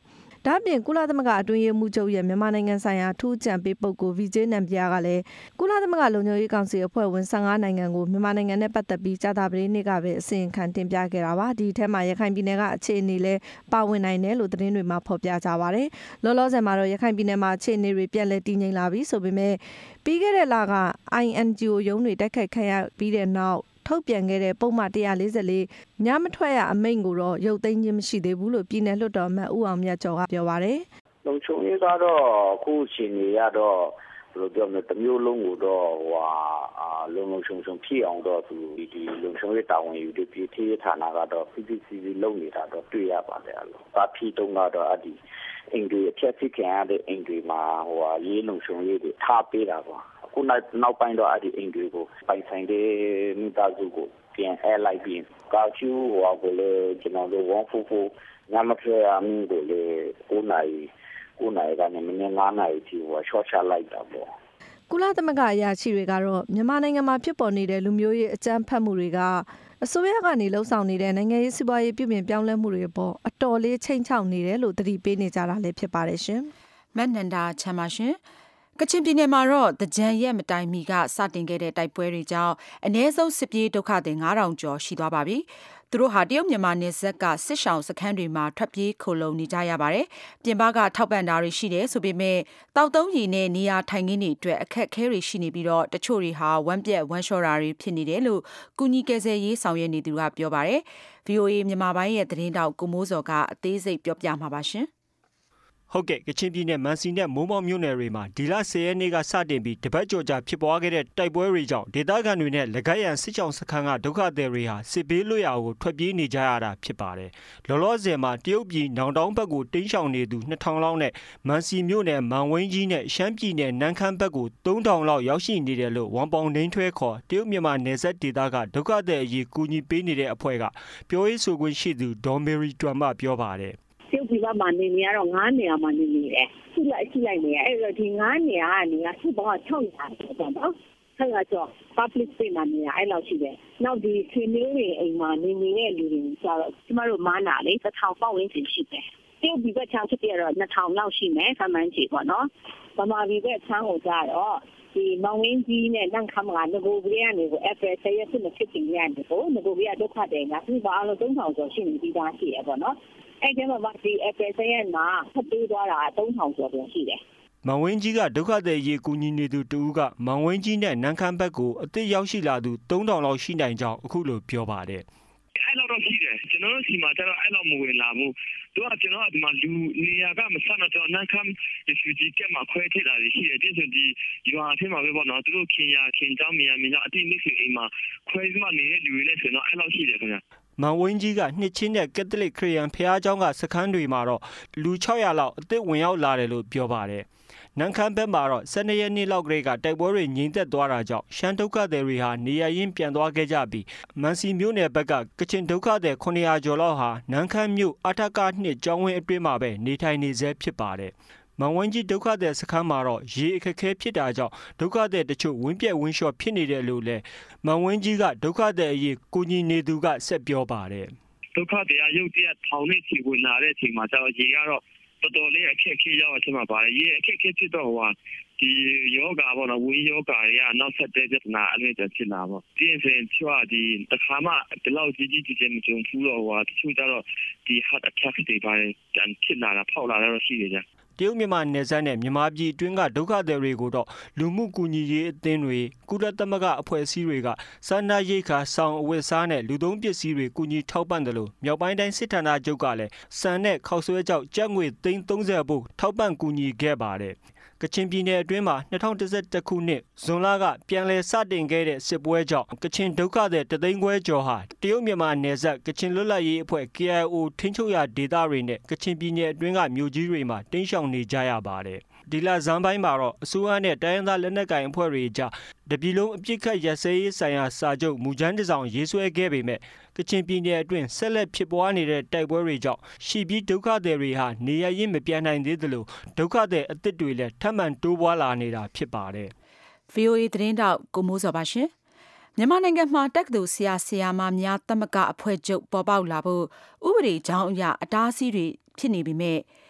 ဒါ့အပြင်ကုလသမဂ္ဂအတွင်းရေးမှူးချုပ်ရဲ့မြန်မာနိုင်ငံဆိုင်ရာထူးကြံပေးပုဂ္ဂိုလ် Vijay Nambiar ကလည်းကုလသမဂ္ဂလုံခြုံရေးကောင်စီအဖွဲ့ဝင်၁၅နိုင်ငံကိုမြန်မာနိုင်ငံနဲ့ပတ်သက်ပြီးကြာသပတေးနေ့ကပဲအစီရင်ခံတင်ပြခဲ့တာပါဒီထဲမှာရခိုင်ပြည်နယ်ကအခြေအနေလည်းပါဝင်နိုင်တယ်လို့သတင်းတွေမှာဖော်ပြကြပါတယ်လောလောဆယ်မှာတော့ရခိုင်ပြည်နယ်မှာအခြေအနေတွေပြန်လည်တည်ငြိမ်လာပြီဆိုပေမဲ့ပြီးခဲ့တဲ့လက I N G O ရုံးတွေတိုက်ခိုက်ခံရပြီးတဲ့နောက်ထုတ်ပြန်ခဲ့တဲ့ပုံမှန်one forty-fourညမထွက်ရအမိန့်ကိုတော့ရုပ်သိမ်းခြင်းမရှိသေးဘူးလို့ပြည်နယ်လွှတ်တော်အမတ်ဦးအောင်မြတ်ကျော်ကပြောပါတယ်လုံခြုံရေးကတော့အခုချိန်နေရတော့ဘယ်လိုပြောမလဲတမျိုးလုံးကိုတော့ဟိုဟာလုံလုံချုံချုံဖြစ်အောင်တော့သူဒီလုံခြုံရေးတာဝန်ယူတဲ့ပြည်ထရေးဌာနကတော့ P P C C လုပ်နေတာတော့တွေ့ရပါတယ်အဲ့လိုပါဖြီတုံးကတော့အဲ့ဒီအင်္ဂလိပ်ဖြတ်စစ်ခံရတဲ့အင်္ဂလိပ်မှာဟိုဟာရေးလုံခြုံရေးတွေထားပေးတာပေါ့ခုနောက်နောက်ပိုင်းတော့အဲ့ဒီအင်္ဂလိပ်ကိုပိုင်ဆိုင်တဲ့မိသားစုကိုပြန်အဲလိုက်ပြီးကာချူဟိုကိုလေကျွန်တော်တို့one forty-fourညမထွက်ရမင်းကိုလေ9နာရီ9နာရီကနေမနေ့9နာရီထိဟိုရှော့ချလိုက်တာပေါ့ကုလသမဂ္ဂအရာရှိတွေကတော့မြန်မာနိုင်ငံမှာဖြစ်ပေါ်နေတဲ့လူမျိုးရေးအကြမ်းဖက်မှုတွေကအစိုးရကနေလှုံ့ဆော်နေတဲ့နိုင်ငံရေးစီးပွားရေးပြုပြင်ပြောင်းလဲမှုတွေပေါ်အတော်လေးချိန်ချောက်နေတယ်လို့သတိပေးနေကြတာလည်းဖြစ်ပါတယ်ရှင်မတ်နန္ဒာချမ်းပါရှင်ကချင်ပြည်နယ်မှာတော့တကြံရက်မတိုင်မီကစတင်ခဲ့တဲ့တိုက်ပွဲတွေကြောင့်အ ਨੇ ဆုံးစစ်ပြေးဒုက္ခသည်nine thousandကျော်ရှိသွားပါပြီ။သူတို့ဟာတရုတ်မြန်မာနယ်စပ်ကစစ်ရှောင်စခန်းတွေမှာထွက်ပြေးခိုလုံနေကြရပါတယ်။ပြင်ပကထောက်ပံ့တာတွေရှိတယ်ဆိုပေမဲ့တောက်သုံးရည်နဲ့နေရာထိုင်ခင်းတွေအတွက်အခက်အခဲတွေရှိနေပြီးတော့တချို့တွေဟာဝမ်းပြက်ဝမ်းလျှော်တာတွေဖြစ်နေတယ်လို့ကုညီကယ်ဆယ်ရေးဆောင်ရွက်နေသူကပြောပါတယ်။ V O A မြန်မာပိုင်းရဲ့သတင်းတောက်ကိုမိုးစော်ကအသေးစိတ်ပြောပြမှာပါရှင်။ဟုတ်ကဲ့ကချင်ပြည်နယ်မန်စီနဲ့မိုးမောက်မြို့နယ်တွေမှာဒီလtenရက်နေ့ကစတင်ပြီးတပတ်ကျော်ကြာဖြစ်ပွားခဲ့တဲ့တိုက်ပွဲတွေကြောင့်ဒေသခံတွေနဲ့လက်ခတ်ရန်စစ်ကြောင်စခန်းကဒုက္ခသည်တွေဟာစစ်ဘေးလွတ်ရာကိုထွက်ပြေးနေကြရတာဖြစ်ပါတယ်။လောလောဆယ်မှာတရုတ်ပြည်နောင်တောင်းဘက်ကိုတင်းရှောင်နေသူtwo thousandလောက်နဲ့မန်စီမြို့နယ်မန်ဝင်းကြီးနဲ့ရှမ်းပြည်နယ်နန်းခမ်းဘက်ကိုthree thousandလောက်ရောက်ရှိနေတယ်လို့ဝမ်ပေါင်နှင်းထွဲခေါ်တရုတ်မြန်မာနယ်စပ်ဒေသကဒုက္ခသည်အရေးကူညီပေးနေတဲ့အဖွဲ့ကပြောရေးဆိုခွင့်ရှိသူဒေါ်မေရီတွမ်မှပြောပါတယ်တရုတ်ပြည်မှာနေနေရတော့nineနေရာမှာနေနေတယ်သူ့လိုက်ရှိလိုက်နေအဲ့တော့ဒီnineနေရာကနေကသူ့ဘောsix hundredပေါ့နော်ဆက်ရတော့ public space မှာနေရအဲ့လောက်ရှိတယ်နောက်ဒီဆွေမျိုးတွေအိမ်မှာနေနေတဲ့လူတွေကျတော့ကျမတို့မားနာလေone thousandပတ်ဝန်းကျင်ရှိတယ်တရုတ်ပြည်ဘက်ချမ်းဖြစ်ပြတော့two thousandလောက်ရှိမယ်ဆမှန်းကြီးပေါ့နော်ဗမာပြည်ဘက်ချမ်းကိုကြတော့ဒီမောင်ဝင်းကြီးနဲ့နန့်ခမ်းကငကိုကလေးကနေကို April tenရက်ဖြစ်နေဖြစ်နေရတယ်ကိုငကိုကလေးကဒုက္ခတယ်ကသူ့ဘာလို့three thousandကျော်ရှိနေပြီးသားရှိရပေါ့နော်အဲ့ဒီမှာဒီ April tenရက်မှာဖတ်ပေးသွားတာthree thousandကျော်ပြန်ရှိတယ်မောင်ဝင်းကြီးကဒုက္ခသည်ရေးကူညီနေသူတူကမောင်ဝင်းကြီးနဲ့နန်းခမ်းဘက်ကိုအသစ်ရောက်ရှိလာသူthree thousandလောက်ရှိနိုင်ကြောင်းအခုလိုပြောပါတယ်အဲ့လောက်တော့ရှိတယ်ကျွန်တော်တို့စီမှာကျတော့အဲ့လောက်မဝင်လာဘူးတို့ကကျွန်တော်ကဒီမှာလူနေရာကမဆန်တော့နန်းခမ်းဒီစီဂျီကမှာခွဲထည့်တာရှိတယ်ဒီဆိုဒီရွာအထက်မှာပဲပေါ့နော်သူတို့ခင်ရခင်เจ้าမရမင်းကြောင့်အတိမိတ်ဆွေအိမ်မှာခွဲပြီးမှနေတဲ့လူတွေနဲ့ဆိုတော့အဲ့လောက်ရှိတယ်ခင်ဗျမောင်ဝင်းကြီးကနှစ်ချင်းတဲ့ကက်သလစ်ခရစ်ယာန်ဖျားเจ้าကစခန်းတွေမှာတော့လူsix hundredလောက်အသစ်ဝင်ရောက်လာတယ်လို့ပြောပါတယ်နန်းခမ်းဘက်မှာတော့twelveရက်နေ့လောက်ကလေးကတိုက်ပွဲတွေငြိမ်သက်သွားတာကြောင့်ရှမ်းဒုက္ခသည်တွေဟာနေရရင်ပြန်သွားခဲ့ကြပြီးမန်စီမြို့နယ်ဘက်ကကချင်ဒုက္ခသည်nine hundredကျော်လောက်ဟာနန်းခမ်းမြို့အထကtwoကျောင်းဝင်းအတွင်းမှာပဲနေထိုင်နေဆဲဖြစ်ပါတယ်မောင်ဝင်းကြီးဒုက္ခသည်စခန်းမှာတော့ရေအခက်အခဲဖြစ်တာကြောင့်ဒုက္ခသည်တချို့ဝင်းပြက်ဝင်းလျှော်ဖြစ်နေတယ်လို့လည်းမောင်ဝင်းကြီးကဒုက္ခသည်အရေးကိုကြီးနေသူကဆက်ပြောပါတယ်ဒုက္ခသည်ရုပ်တရက်ထောင်နဲ့ချီဝင်လာတဲ့အချိန်မှာကျတော့ရေကတော့တော်တော်လေးအခက်အခဲရောက်အထက်မှာပါတယ်ရေအခက်အခဲဖြစ်တော့ဟိုဒီယောဂါပေါ့နော်ဝင်းယောဂါတွေကနောက်ဆက်တဲ့ပြဿနာအဲ့လိုဖြစ်လာပေါ့ဒီအစဉ်ချွာဒီတခါမှဒီလောက်ကြီးကြီးကြီးမကြုံဘူးတော့ဟိုတချို့ကျတော့ဒီ heart attack တွေပါတယ်တန်ဖြစ်လာတာဖောက်လာတာတော့ရှိနေကြတရုတ်မြန်မာနယ်စပ်နဲ့မြန်မာပြည်အတွင်းကဒုက္ခသည်တွေကိုတော့လူမှုကူညီရေးအသင်းတွေကုလသမဂ္ဂအဖွဲ့အစည်းတွေကစာနာရိက္ခာဆောင်အဝတ်စားနဲ့လူသုံးပစ္စည်းတွေကူညီထောက်ပံ့တယ်လို့မြောက်ပိုင်းတိုင်းစစ်ဌာနချုပ်ကလည်းစံနဲ့ခောက်ဆွဲကြောက်ကျပ်ငွေသိန်းthirtyဖို့ထောက်ပံ့ကူညီခဲ့ပါတယ်ကချင်ပြည်နယ်အတွင်းမှာtwenty twenty-oneခုနှစ်ဇွန်လကပြန်လည်စတင်ခဲ့တဲ့စစ်ပွဲကြောင့်ကချင်ဒုက္ခသည်တသိန်းခွဲကျော်ဟာတရုတ်မြန်မာနယ်စပ်ကချင်လွတ်လပ်ရေးအဖွဲ့ K I O ထိန်းချုပ်ရာဒေသတွေနဲ့ကချင်ပြည်နယ်အတွင်းကမြို့ကြီးတွေမှာတင်းရှောင်နေကြရပါတယ်ဒီလဇန်ပိုင်းမှာတော့အစိုးရနဲ့တိုင်းရင်းသားလက်နက်ကိုင်အဖွဲ့တွေကြားတပြည်လုံးအပြစ်ခတ်ရပ်စဲရေးဆိုင်ရာစာချုပ်မူကြမ်းတစ်စောင်ရေးဆွဲခဲ့ပေမဲ့ကချင်ပြည်နယ်အတွင်းဆက်လက်ဖြစ်ပွားနေတဲ့တိုက်ပွဲတွေကြောင့်ရှီပြီးဒုက္ခသည်တွေဟာနေရရင်မပြန်နိုင်သေးသလိုဒုက္ခသည်အသစ်တွေလည်းထပ်မံတိုးပွားလာနေတာဖြစ်ပါတယ်။ V O A သတင်းတောက်ကိုမိုးစောပါရှင်။မြန်မာနိုင်ငံမှာတက္ကသိုလ်ဆရာဆရာမများသမဂ္ဂအဖွဲ့ချုပ်ပေါ်ပေါက်လာဖို့ဥပဒေကြောင်းအရအတားအဆီးတွေဖြစ်နေပေမဲ့တ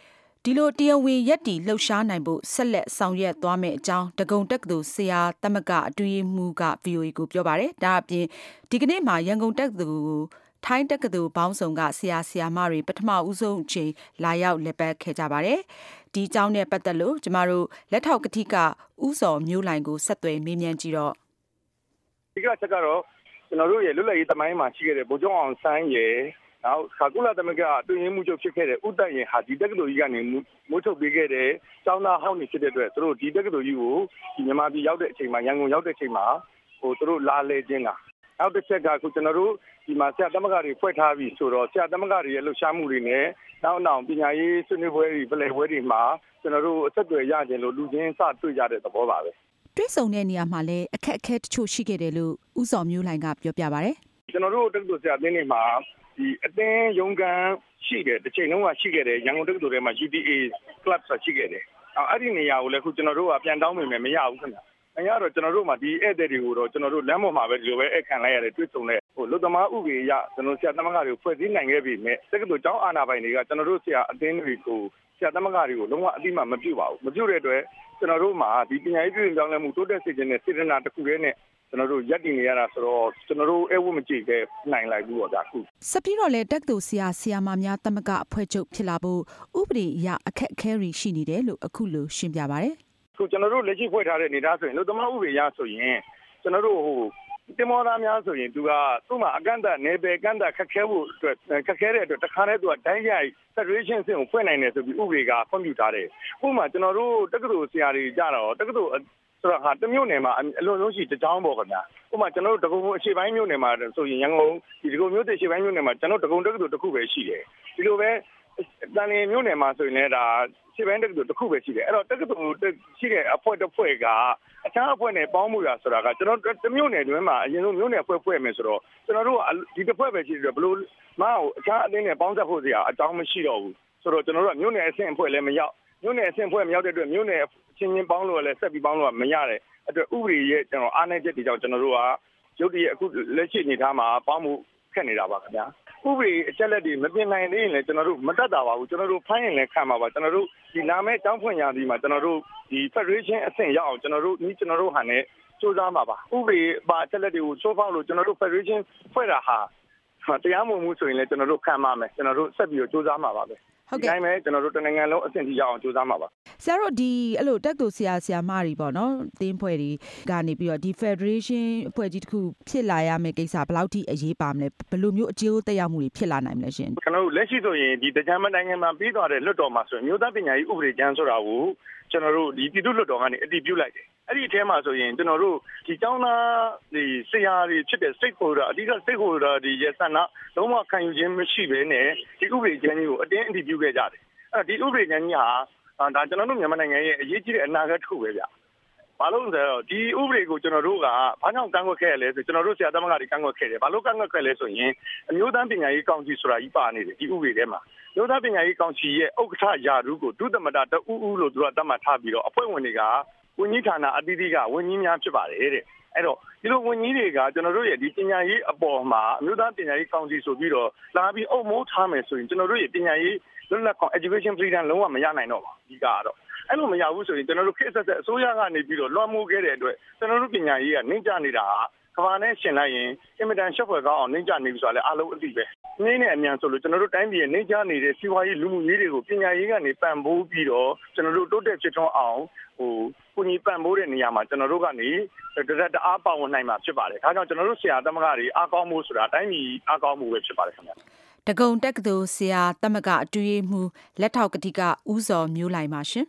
ဒီလိုတရားဝင်ရက်တီလှုပ်ရှားနိုင်ဖို့ဆက်လက်ဆောင်ရွက်သွားမယ်အကြောင်းတကုံတက္ကသိုလ်ဆရာသမဂ္ဂအတွင်းရေးမှူးက ဗီအိုအေ ကိုပြောပါတယ်ဒါအပြင်ဒီကနေ့မှာရန်ကုန်တက္ကသိုလ်ထိုင်းတက္ကသိုလ်ပေါင်းစုံကဆရာဆရာမတွေပထမဦးဆုံးအချိန်လာရောက်လက်ပတ်ခဲ့ကြပါတယ်ဒီအကြောင်းနဲ့ပတ်သက်လို့ကျမတို့လက်ထောက်ကတိကဥစော်မျိုးလိုင်ကိုဆက်သွယ်မေးမြန်းကြည့်တော့ဒီကချက်ကတော့ကျွန်တော်တို့ရဲ့လွတ်လပ်ရေးသမိုင်းမှာရှိခဲ့တဲ့ဗိုလ်ချုပ်အောင်ဆန်းရဲ့နောက်ခါကုလသမဂ္ဂအတွင်းရေးမှူးချုပ်ဖြစ်ခဲ့တဲ့ဦးတက်ရင်ဟာဒီတက္ကသိုလ်ကြီးကနေမိုးထုတ်ပေးခဲ့တဲ့ကျောင်းသားဟောင်းနေဖြစ်တဲ့အတွက်သူတို့ဒီတက္ကသိုလ်ကြီးကိုဒီမြန်မာပြည်ရောက်တဲ့အချိန်မှာရန်ကုန်ရောက်တဲ့အချိန်မှာဟိုသူတို့လာလဲခြင်းတာနောက်တစ်ချက်ကအခုကျွန်တော်တို့ဒီမှာဆရာသမဂ္ဂတွေဖွဲ့ထားပြီးဆိုတော့ဆရာသမဂ္ဂတွေရဲ့လှုပ်ရှားမှုတွေနဲ့နောက်နောက်ပညာရေးဆွေးနွေးပွဲတွေပလဲပွဲတွေမှာကျွန်တော်တို့အဆက်အသွယ်ရခြင်းလို့လူချင်းစတွေ့ကြတဲ့သဘောပါပဲတွေ့ဆုံတဲ့နေရာမှာလည်းအခက်အခဲတချို့ရှိခဲ့တယ်လို့ဥစော်မျိုးလိုင်ကပြောပြပါဗျ။ကျွန်တော်တို့တက္ကသိုလ်ဆရာအသင်းတွေမှာဒီအသင်းရုံးခန်းရှိတယ်တစ်ချိန်လုံးကရှိခဲ့တယ်ရန်ကုန်တက္ကသိုလ်ထဲမှာ U T A Club ဆိုရှိခဲ့တယ်။အဲ့ဒီနေရာကိုလည်းခုကျွန်တော်တို့ကပြန်တောင်းမိမယ်မရဘူးခင်ဗျ။အဲရတော့ကျွန်တော်တို့မှာဒီဧည့်သည်တွေကိုတော့ကျွန်တော်တို့လမ်းပေါ်မှာပဲဒီလိုပဲအခန့်လိုက်ရတယ်တွေ့ဆုံတဲ့ဟိုလူသမားဥပဒေအရကျွန်တော်ဆရာသမဂ္ဂတွေကိုဖွဲ့စည်းနိုင်ခဲ့ပြီမဲ့တက္ကသိုလ်ကျောင်းအာဏာပိုင်တွေကကျွန်တော်တို့ဆရာအသင်းတွေကိုဆရာသမဂ္ဂတွေကိုလုံးဝအတိမမပြုတ်ပါဘူးမပြုတ်တဲ့အတွက်ကျွန်တော်တို့မှာဒီပညာရေးပြည်ပြောင်းလဲမှုတိုးတက်စေခြင်းနဲ့စေတနာတစ်ခုတည်းနဲ့ကျွန်တော်တို့ရက်တည်နေရတာဆိုတော့ကျွန်တော်တို့အဲဝတ်မကြည့်ခဲ့နိုင်လိုက်ဘူးပေါ့ဒါခုဆက်ပြီးတော့လေတက္ကသိုလ်ဆရာဆရာမများသမဂ္ဂအဖွဲ့ချုပ်ဖြစ်လာဖို့ဥပဒေအရအခက်အခဲတွေရှိနေတယ်လို့အခုလိုရှင်းပြပါရစေခုကျွန်တော်တို့လက်ရှိဖွဲ့ထားတဲ့အနေအထားဆိုရင်လို့တမဥပဒေရဆိုရင်ကျွန်တော်တို့ဟိုတင်မောသားများဆိုရင်သူကသူ့မှာအကန့်အသတ်နေပယ်ကန့်သတ်ခက်ခဲဖို့အတွက်ခက်ခဲတဲ့အတွက်တခါတည်းသူကတိုင်းရိုက် Federation ဆင့်ကိုဖွင့်နိုင်တယ်ဆိုပြီးဥပဒေကခွင့်ပြုထားတယ်။ဥပမာကျွန်တော်တို့တက္ကသိုလ်ဆရာတွေကြတော့တက္ကသိုလ်ဆိုတော့ဟာတမျိုးနယ်မှာအလွန်ဆုံးရှိတကြောင်းပေါ့ခင်ဗျာ။ဥပမာကျွန်တော်တို့တကုံအရှေ့ပိုင်းမျိုးနယ်မှာဆိုရင်ရန်ကုန်ဒီတကုံမျိုးတဲ့အရှေ့ပိုင်းမျိုးနယ်မှာကျွန်တော်တို့တကုံတက္ကသိုလ်တစ်ခုပဲရှိတယ်။ဒီလိုပဲတန်လျင်မျိုးနယ်မှာဆိုရင်လည်းဒါရှေ့ပိုင်းတက္ကသိုလ်တစ်ခုပဲရှိတယ်။အဲ့တော့တက္ကသိုလ်ရှိတဲ့အဖွဲ့တစ်ဖွဲ့ကအခြားအဖွဲ့နဲ့ပေါင်းမှုရဆိုတာကကျွန်တော်တမျိုးနယ်တွင်မှာအရင်ဆုံးမျိုးနယ်ဖွဲ့ဖွဲ့မယ်ဆိုတော့ကျွန်တော်တို့ဒီတစ်ဖွဲ့ပဲရှိတယ်ဘလို့မဟုတ်အခြားအသင်းနဲ့ပေါင်းစပ်ဖို့စရာအကြောင်းမရှိတော့ဘူးဆိုတော့ကျွန်တော်တို့ကမျိုးနယ်အဆင့်အဖွဲ့လည်းမရောက်မျိုးနယ်အဆင့်အဖွဲ့မရောက်တဲ့အတွက်မျိုးနယ်ချင်းချင်းပေါင်းလို့လည်းဆက်ပြီးပေါင်းလို့မရတဲ့အတွက်ဥပဒေရဲ့ကျွန်တော်အားနည်းချက်တွေကြောင့်ကျွန်တော်တို့ကရုပ်တရက်အခုလက်ရှိအနေထားမှာပေါင်းမှုခက်နေတာပါခင်ဗျာဥပဒေအချက်လက်တွေမပြင်နိုင်သေးရင်လည်းကျွန်တော်တို့မတတ်တာပါဘူးကျွန်တော်တို့ဖိုင်းရင်လည်းခံပါပါကျွန်တော်တို့ဒီနာမည်တောင်းဖွင့်ရသည်မှာကျွန်တော်တို့ဒီ Federation အဆင့်ရောက်အောင်ကျွန်တော်တို့ဒီကျွန်တော်တို့ဟာနဲ့စူးစမ်းပါပါဥပဒေပါအချက်လက်တွေကိုစိုးဖောက်လို့ကျွန်တော်တို့ Federation ဖွဲ့တာဟာတရားမဝင်မှုဆိုရင်လည်းကျွန်တော်တို့ခံပါမယ်ကျွန်တော်တို့ဆက်ပြီးတော့စူးစမ်းပါပါပဲဟုတ်ကဲ့ဒါမှကျွန်တော်တို့တနိုင်ငံလုံးအဆင့်ထိရောက်အောင်စူးစမ်းပါပါဆရာတို့ဒီအဲ့လိုတက္ကသိုလ်ဆရာဆရာမတွေပေါ့နော်သင်းဖွဲ့တွေကနေပြီးတော့ဒီ Federation အဖွဲ့ကြီးတစ်ခုဖြစ်လာရမယ့်ကိစ္စဘယ်လောက်ထိအရေးပါမလဲဘယ်လိုမျိုးအကျိုးသက်ရောက်မှုတွေဖြစ်လာနိုင်မလဲရှင်ကျွန်တော်တို့လက်ရှိဆိုရင်ဒီတကြမ်းမနိုင်ငံမှာပြီးသွားတဲ့လွှတ်တော်မှာဆိုရင်မြို့သားပညာရေးဥပဒေကျမ်းဆိုတာကိုကျွန်တော်တို့ဒီပြည်သူ့လွှတ်တော်ကနေအတည်ပြုလိုက်တယ်အဲ့ဒီအထဲမှာဆိုရင်ကျွန်တော်တို့ဒီကျောင်းသားဒီဆရာတွေဖြစ်တဲ့ stakeholder အဓိက stakeholder ဒီရဲ့ဆန္ဒလုံးဝခံယူခြင်းမရှိဘဲနဲ့ဒီဥပဒေကျမ်းကြီးကိုအတင်းအတည်ပြုခဲ့ကြတယ်အဲ့ဒီဥပဒေကျမ်းကြီးဟာဒါကျွန်တော်တို့မြန်မာနိုင်ငံရဲ့အရေးကြီးတဲ့အနာဂတ်တစ်ခုပဲဗျ။ဘာလို့လဲဆိုတော့ဒီဥပဒေကိုကျွန်တော်တို့ကဘာကြောင့်ကန့်ကွက်ခဲ့ရလဲဆိုကျွန်တော်တို့ဆရာသမဂ္ဂတွေကန့်ကွက်ခဲ့တယ်။ဘာလို့ကန့်ကွက်ခဲ့လဲဆိုရင်အမျိုးသားပညာရေးကောင်စီဆိုတာကြီးပါနေတယ်ဒီဥပဒေထဲမှာ။မျိုးသားပညာရေးကောင်စီရဲ့ဥက္ကဋ္ဌယာရုကိုဒုသမတတဦးဦးလို့သူကသတ်မှတ်ထားပြီးတော့အဖွဲ့ဝင်တွေကဝန်ကြီးဌာနအသီးသီးကဝန်ကြီးများဖြစ်ပါတယ်တဲ့။အဲ့တော့ဒီလိုဝန်ကြီးတွေကကျွန်တော်တို့ရဲ့ဒီပညာရေးအပေါ်မှာအမျိုးသားပညာရေးကောင်စီဆိုပြီးတော့လာပြီးအုပ်မိုးထားမယ်ဆိုရင်ကျွန်တော်တို့ရဲ့ပညာရေးလွတ်လပ်ကောင် education freedom လုံးဝမရနိုင်တော့ပါဘူးဒီကတော့အဲ့လိုမရဘူးဆိုရင်ကျွန်တော်တို့ခေတ်ဆက်ဆက်အစိုးရကနေပြီးတော့လွှမ်းမိုးခဲ့တဲ့အတွက်ကျွန်တော်တို့ပညာရေးကနှိမ့်ကျနေတာဟာကမ္ဘာနဲ့ရှင်လိုက်ရင်အင်မတန်ရှက်ဖွယ်ကောင်းအောင်နှိမ့်ကျနေပြီဆိုတာလည်းအားလုံးအသိပဲနှင်းနဲ့အမြန်ဆိုလို့ကျွန်တော်တို့တိုင်းပြည်ရဲ့နှိမ့်ကျနေတဲ့စီးပွားရေးလူမှုရေးတွေကိုပညာရေးကနေပံ့ပိုးပြီးတော့ကျွန်တော်တို့တိုးတက်ဖြစ်ထွန်းအောင်ဟိုကိုကြီးပံ့ပိုးတဲ့နေရာမှာကျွန်တော်တို့ကနေတရက်တအားပါဝင်နိုင်မှာဖြစ်ပါတယ်ဒါကြောင့်ကျွန်တော်တို့ဆရာသမဂ္ဂတွေအားကောင်းမှုဆိုတာတိုင်းပြည်အားကောင်းမှုပဲဖြစ်ပါတယ်ခင်ဗျာတကုံတက္ကသိုလ်ဆရာသမဂ္ဂအတွင်းရေးမှူးလက်ထောက်ကတိကဦးစော်မျိုးလိုင်ပါရှင်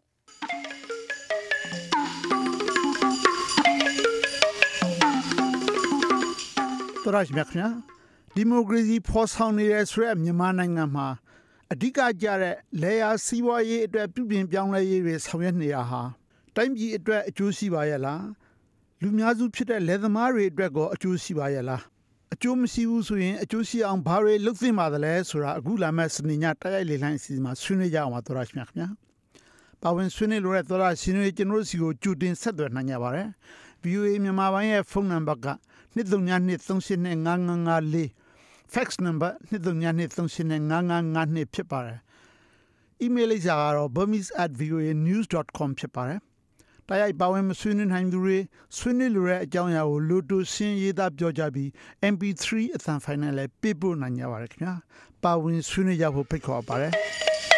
တော်ရရှိမြခင်ဒီမိုကရေစီဖော်ဆောင်နေတဲ့ဆိုတဲ့မြန်မာနိုင်ငံမှာအဓိကကျတဲ့လေယာစီးပွားရေးအတွက်ပြုပြင်ပြောင်းလဲရေးတွေဆောင်ရွက်နေတာဟာတိုင်းပြည်အတွက်အကျိုးရှိပါရဲ့လားလူများစုဖြစ်တဲ့လယ်သမားတွေအတွက်ကောအကျိုးရှိပါရဲ့လားအကျိုးမရှိဘူးဆိုရင်အကျိုးရှိအောင်ဘာတွေလုပ်သင့်ပါသလဲဆိုတာအခုလာမဲ့စနေညတိုက်ရိုက်လေလှိုင်းအစီအစဉ်မှာဆွေးနွေးကြအောင်ပါတော်ရရှိမြခင်ပါဝင်ဆွေးနွေးလို့ရတော်ရရှိနေကျွန်တော်တို့စီကိုကြိုတင်ဆက်သွယ်နိုင်ကြပါတယ် ဗီအိုအေ မြန်မာပိုင်းရဲ့ဖုန်းနံပါတ်ကtwo three two three three eight five five five four ဖက်စ်နံပါတ်two three two three eight five five five twoဖြစ်ပါတယ် email လိပ်စာကတော့ burmese at v o a news dot com ဖြစ်ပါတယ်။တိုက်ရိုက်ပါဝင်မဆွေးနွေးနိုင်သူတွေဆွေးနွေးလိုတဲ့အကြောင်းအရာကိုလိုတိုရှင်းရေးသားပြောကြပြီး M P three အသံဖိုင်နဲ့လည်းပေးပို့နိုင်ကြပါတယ်ခင်ဗျာ။ပါဝင်ဆွေးနွေးကြဖို့ဖိတ်ခေါ်ပါတယ်။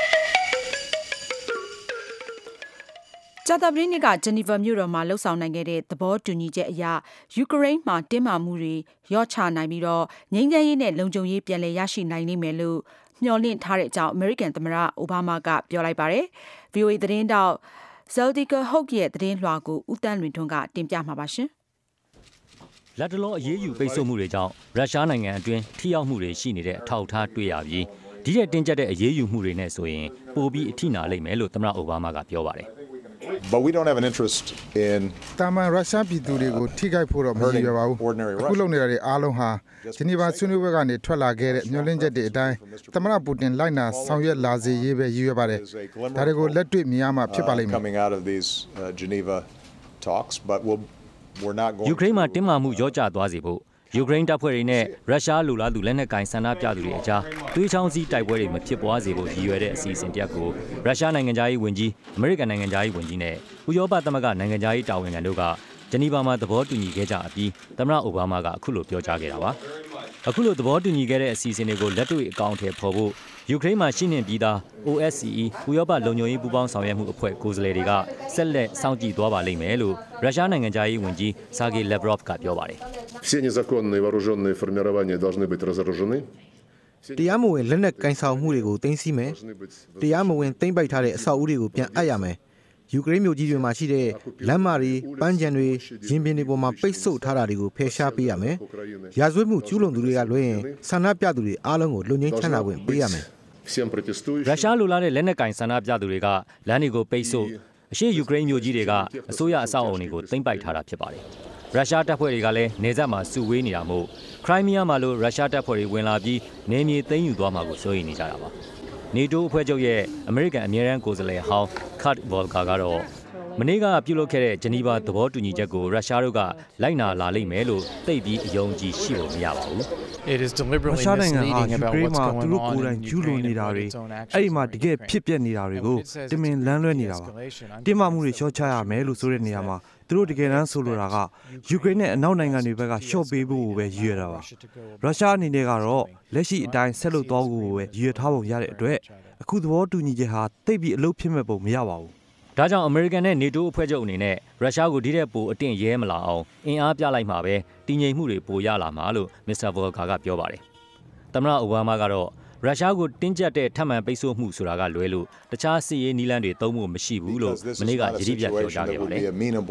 ကြာသပတေးနေ့ကဂျနီဗာမြို့တော်မှာလှုပ်ဆောင်နိုင်ခဲ့တဲ့သဘောတူညီချက်အရယူကရိန်းမှာတင်းမာမှုတွေရော့ချနိုင်ပြီးတော့ငြိမ်းချမ်းရေးနဲ့လုံခြုံရေးပြန်လည်ရရှိနိုင်နိုင်မယ်လို့မျှော်လင့်ထားတဲ့အကြောင်းအမေရိကန်သမ္မတအိုဘားမားကပြောလိုက်ပါတယ်။ V O A သတင်းတောက်Zaldika Hoke ရဲ့သတင်းလွှာကိုဦးတန်းလွင်ထွန်းကတင်ပြမှာပါရှင်။လက်တလုံးအရေးယူပိတ်ဆို့မှုတွေကြောင့်ရုရှားနိုင်ငံအတွင်းထိရောက်မှုတွေရှိနေတဲ့အထောက်အထားတွေ့ရပြီးဒီတဲ့တင်းကျပ်တဲ့အရေးယူမှုတွေနဲ့ဆိုရင်ပိုပြီးအထိနာလိမ့်မယ်လို့သမ္မတအိုဘားမားကပြောပါတယ်။ But we don't have an interest in တာမန်ရုရှားပြည်သူတွေကိုထိခိုက်ဖို့တော့မရည်ပါဘူးအခုလုံနေတာတွေအားလုံးဟာဂျနီဗာဆွေးနွေးပွဲကနေထွက်လာခဲ့တဲ့မျှော်လင့်ချက်တွေအတိုင်းသမ္မတပူတင်လိုက်နာဆောင်ရွက်လာစေရေးပဲရည်ရွယ်ပါတယ်ဒါတွေကိုလက်တွေ့မြင်ရမှာဖြစ်ပါလိမ့်မယ် coming out of these uh, Geneva talks but we'll, we're not going ယူကရိန်းမှာတင်းမာမှုရောကျသွားစေဖို့ယူကရိန်းတပ်ဖွဲ့တွေနဲ့ရုရှားလူလားသူလက်နက်ကင်ဆန္ဒပြသူတွေအကြားသွေးချောင်းစည်းတိုက်ပွဲတွေမဖြစ်ပွားစေဖို့ရည်ရွယ်တဲ့အစီအစဉ်တရက်ကိုရုရှားနိုင်ငံသားရေးဝန်ကြီးအမေရိကန်နိုင်ငံသားရေးဝန်ကြီးနဲ့ဥရောပသမဂ္ဂနိုင်ငံသားရေးတာဝန်ခံတို့ကဂျနီဗာမှာသဘောတူညီခဲ့ကြအပြီးသမ္မတအိုဘားမားကအခုလိုပြောကြားခဲ့တာပါအခုလိုသဘောတူညီခဲ့တဲ့အစီအစဉ်တွေကိုလက်တွေ့အကောင့်ထဲပေါ်ဖို့ယူကရိန်းမှာရှိနေပြီးသား O S C E ဥရောပလုံခြုံရေးပူးပေါင်းဆောင်ရွက်မှုအဖွဲ့ကိုယ်စားလှယ်တွေကဆက်လက်စောင့်ကြည့်သွားပါလိမ့်မယ်လို့ရုရှားနိုင်ငံသားရေးဝန်ကြီးဆာဂေးလက်ဗရော့ဗ်ကပြောပါတယ် Все незаконные вооруженные формирования должны быть разоружены. တရားမဝင်လက်နက်ကင်ဆောင်မှုတွေကိုတင်စီမယ်။တရားမဝင်သိမ်းပိုက်ထားတဲ့အဆောက်အဦတွေကိုပြန်အပ်ရမယ်။ယူကရိန်းမြို့ကြီးတွေမှာရှိတဲ့လမ်းမတွေပန်းခြံတွေရင်ပြင်တွေပေါ်မှာပိတ်ဆို့ထားတာတွေကိုဖယ်ရှားပေးရမယ်။ရာဇဝတ်မှုကျူးလွန်သူတွေကလွှဲရင်ဆန္ဒပြသူတွေအားလုံးကိုလုံခြုံချမ်းသာခွင့်ပေးရမယ်။ရုရှားလိုလားတဲ့လက်နက်ကင်ဆန္ဒပြသူတွေကလမ်းတွေကိုပိတ်ဆို့အရှေ့ယူကရိန်းမြို့ကြီးတွေကအစိုးရအဆောက်အအုံတွေကိုသိမ်းပိုက်ထားတာဖြစ်ပါတယ်ရုရှားတပ်ဖွဲ့တွေကလည်းနေဆက်မှာစုဝေးနေတာမို့ခရိုင်းမီးယားမှာလို့ရုရှားတပ်ဖွဲ့တွေဝင်လာပြီးနေမြေသိမ်းယူသွားမှာကိုစိုးရိမ်နေကြတာပါနေတိုးအဖွဲ့ချုပ်ရဲ့အမေရိကန်အမြဲတမ်းကိုယ်စားလှယ်ဟောင်းခတ်ဗော်ဂါကတော့မနေ့ကပြုလုပ်ခဲ့တဲ့ဂျနီဗာသဘောတူညီချက်ကိုရုရှားတို့ကလိုက်နာလာလိမ့်မယ်လို့သိပြီးအယုံကြည်ရှိလို့မရပါဘူးရုရှားနိုင်ငံဟာယူကရိန်းမှာသူတို့ကိုယ်တိုင်ကျူးလွန်နေတာတွေအဲ့ဒီမှာတကယ်ဖြစ်ပျက်နေတာတွေကိုတင်မင်လမ်းလွဲနေတာပါတင်းမာမှုတွေလျှော့ချရမယ်လို့ဆိုတဲ့နေရာမှာသူတို့တကယ်တမ်းဆိုလိုတာကယူကရိန်းနဲ့အနောက်နိုင်ငံတွေဘက်ကလျှော့ပေးဖို့ပဲရည်ရွယ်တာပါရုရှားအနေနဲ့ကတော့လက်ရှိအတိုင်းဆက်လုပ်သွားဖို့ပဲရည်ရွယ်ထားပုံရတဲ့အတွက်အခုသဘောတူညီချက်ဟာတိတ်ပြီးအလုပ်ဖြစ်မဲ့ပုံမရပါဘူးဒါကြောင့်အမေရိကန်နဲ့နေတိုးအဖွဲ့ချုပ်အနေနဲ့ရုရှားကိုဒီတဲ့ပိုအတင်းရဲမလာအောင်အင်အားပြလိုက်မှာပဲတည်ငြိမ်မှုတွေပိုရလာမှာလို့မစ္စတာဗော်ဂါကပြောပါတယ်သမ္မတအိုဘားမားကတော့ရုရှားကိုတင်းကျပ်တဲ့ထပ်မံပိတ်ဆို့မှုဆိုတာကလွဲလို့တခြားစစ်ရေးနည်းလမ်းတွေသုံးဖို့မရှိဘူးလို့မနေ့ကရည်ရည်ပြတ်ပြောကြားခဲ့ပါတယ်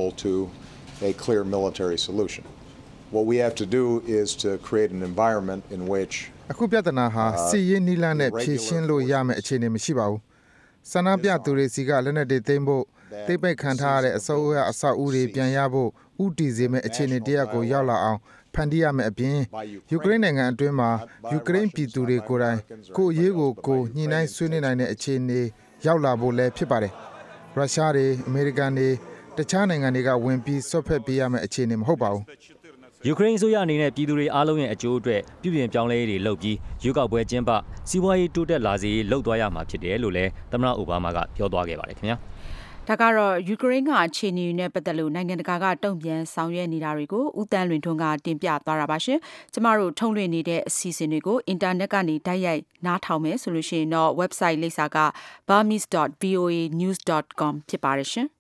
a clear military solution what we have to do is to create an environment in which အခုပြဿနာဟာစစ်ရေးနည်းလမ်းနဲ့ဖြေရှင်းလို့ရမယ့်အခြေအနေမရှိပါဘူးဆန္ဒပြသူတွေစီကလက်နက်တွေသိမ်းဖို့တိတ်ပိတ်ခံထားရတဲ့အစိုးရအဆောက်အဦတွေပြန်ရဖို့ဥတီစေမယ့်အခြေအနေတရက်ကိုရောက်လာအောင်ဖန်တီးရမယ့်အပြင်ယူကရိန်းနိုင်ငံအတွင်းမှာယူကရိန်းပြည်သူတွေကိုယ်တိုင်ကိုယ့်အရေးကိုကိုယ်ညှိနှိုင်းဆွေးနွေးနိုင်တဲ့အခြေအနေရောက်လာဖို့လည်းဖြစ်ပါတယ်ရုရှားတွေအမေရိကန်တွေတခြားနိုင်ငံတွေကဝင်ပြီးဆွတ်ဖက်ပေးရမယ့်အခြေအနေမဟုတ်ပါဘူးယူကရိန်းအစိုးရအနေနဲ့ပြည်သူတွေအားလုံးရဲ့အကျိုးအတွက်ပြုပြင်ပြောင်းလဲရေးတွေလုပ်ပြီးရွေးကောက်ပွဲကျင်းပစီးပွားရေးတိုးတက်လာစေရေးလုပ်သွားရမှာဖြစ်တယ်လို့လည်းသမ္မတအိုဘားမားကပြောသွားခဲ့ပါတယ်ခင်ဗျာဒါကတော့ယူကရိန်းကအခြေအနေနဲ့ပတ်သက်လို့နိုင်ငံတကာကတုံ့ပြန်ဆောင်ရွက်နေတာတွေကိုဦးတန်းလွင်ထွန်းကတင်ပြသွားတာပါရှင်ကျမတို့ထုံးလွှင့်နေတဲ့အစီအစဉ်တွေကိုအင်တာနက်ကနေတိုက်ရိုက်နားထောင်မယ်ဆိုလို့ရှိရင်တော့ website လိပ်စာက burmese dot v o a news dot com ဖြစ်ပါတယ်ရှင်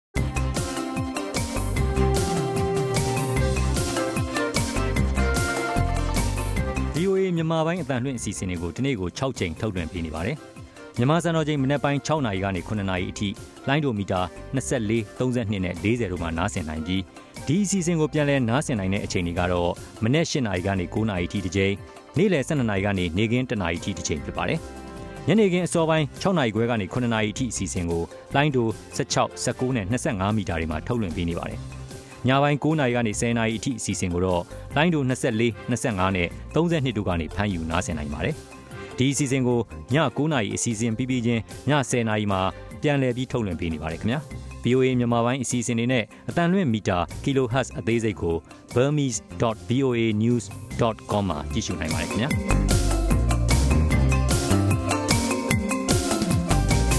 V O A မြန်မာပိုင်းအသံလွှင့်အစီအစဉ်တွေကိုဒီနေ့ကို၆ချိန်ထုတ်လွှင့်ပေးနေပါတယ်။မြန်မာစံတော်ချိန်မနက်ပိုင်း၆နာရီကနေခုနှစ်နာရီအထိလိုင်းဒိုမီတာ၂၄ ၃၂နဲ့၄၀တို့မှာနားဆင်နိုင်ပြီးဒီအစီအစဉ်ကိုပြန်လည်နားဆင်နိုင်တဲ့အချိန်တွေကတော့မနက်၈နာရီကနေ၉နာရီအထိတစ်ချိန်နေ့လယ်၁၂နာရီကနေနေ့ခင်း၁နာရီအထိတစ်ချိန်ဖြစ်ပါတယ်။ညနေခင်းအစောပိုင်း၆နာရီခွဲကနေခုနှစ်နာရီအထိအစီအစဉ်ကိုလိုင်းဒို၁၆ ၁၉နဲ့၂၅မီတာတွေမှာထုတ်လွှင့်ပေးနေပါတယ်။ညပိုင်း၉နာရီကနေ၁၀နာရီအထိအစီအစဉ်ကိုတော့လိုင်းဒို၂၄ ၂၅နဲ့၃၂တို့ကနေဖမ်းယူနားဆင်နိုင်ပါတယ်။ဒီအစီအစဉ်ကိုည၉နာရီအစီအစဉ်ပြီးပြီးချင်းည၁၀နာရီမှာပြန်လည်ပြီးထုတ်လွှင့်ပေးနေပါတယ်ခင်ဗျာ။ V O A မြန်မာပိုင်းအစီအစဉ်တွေနဲ့အတန်လွင့်မီတာ kilohertz အသေးစိတ်ကို burmese dot v o a news dot com မှာကြည့်ရှုနိုင်ပါတယ်ခင်ဗျာ။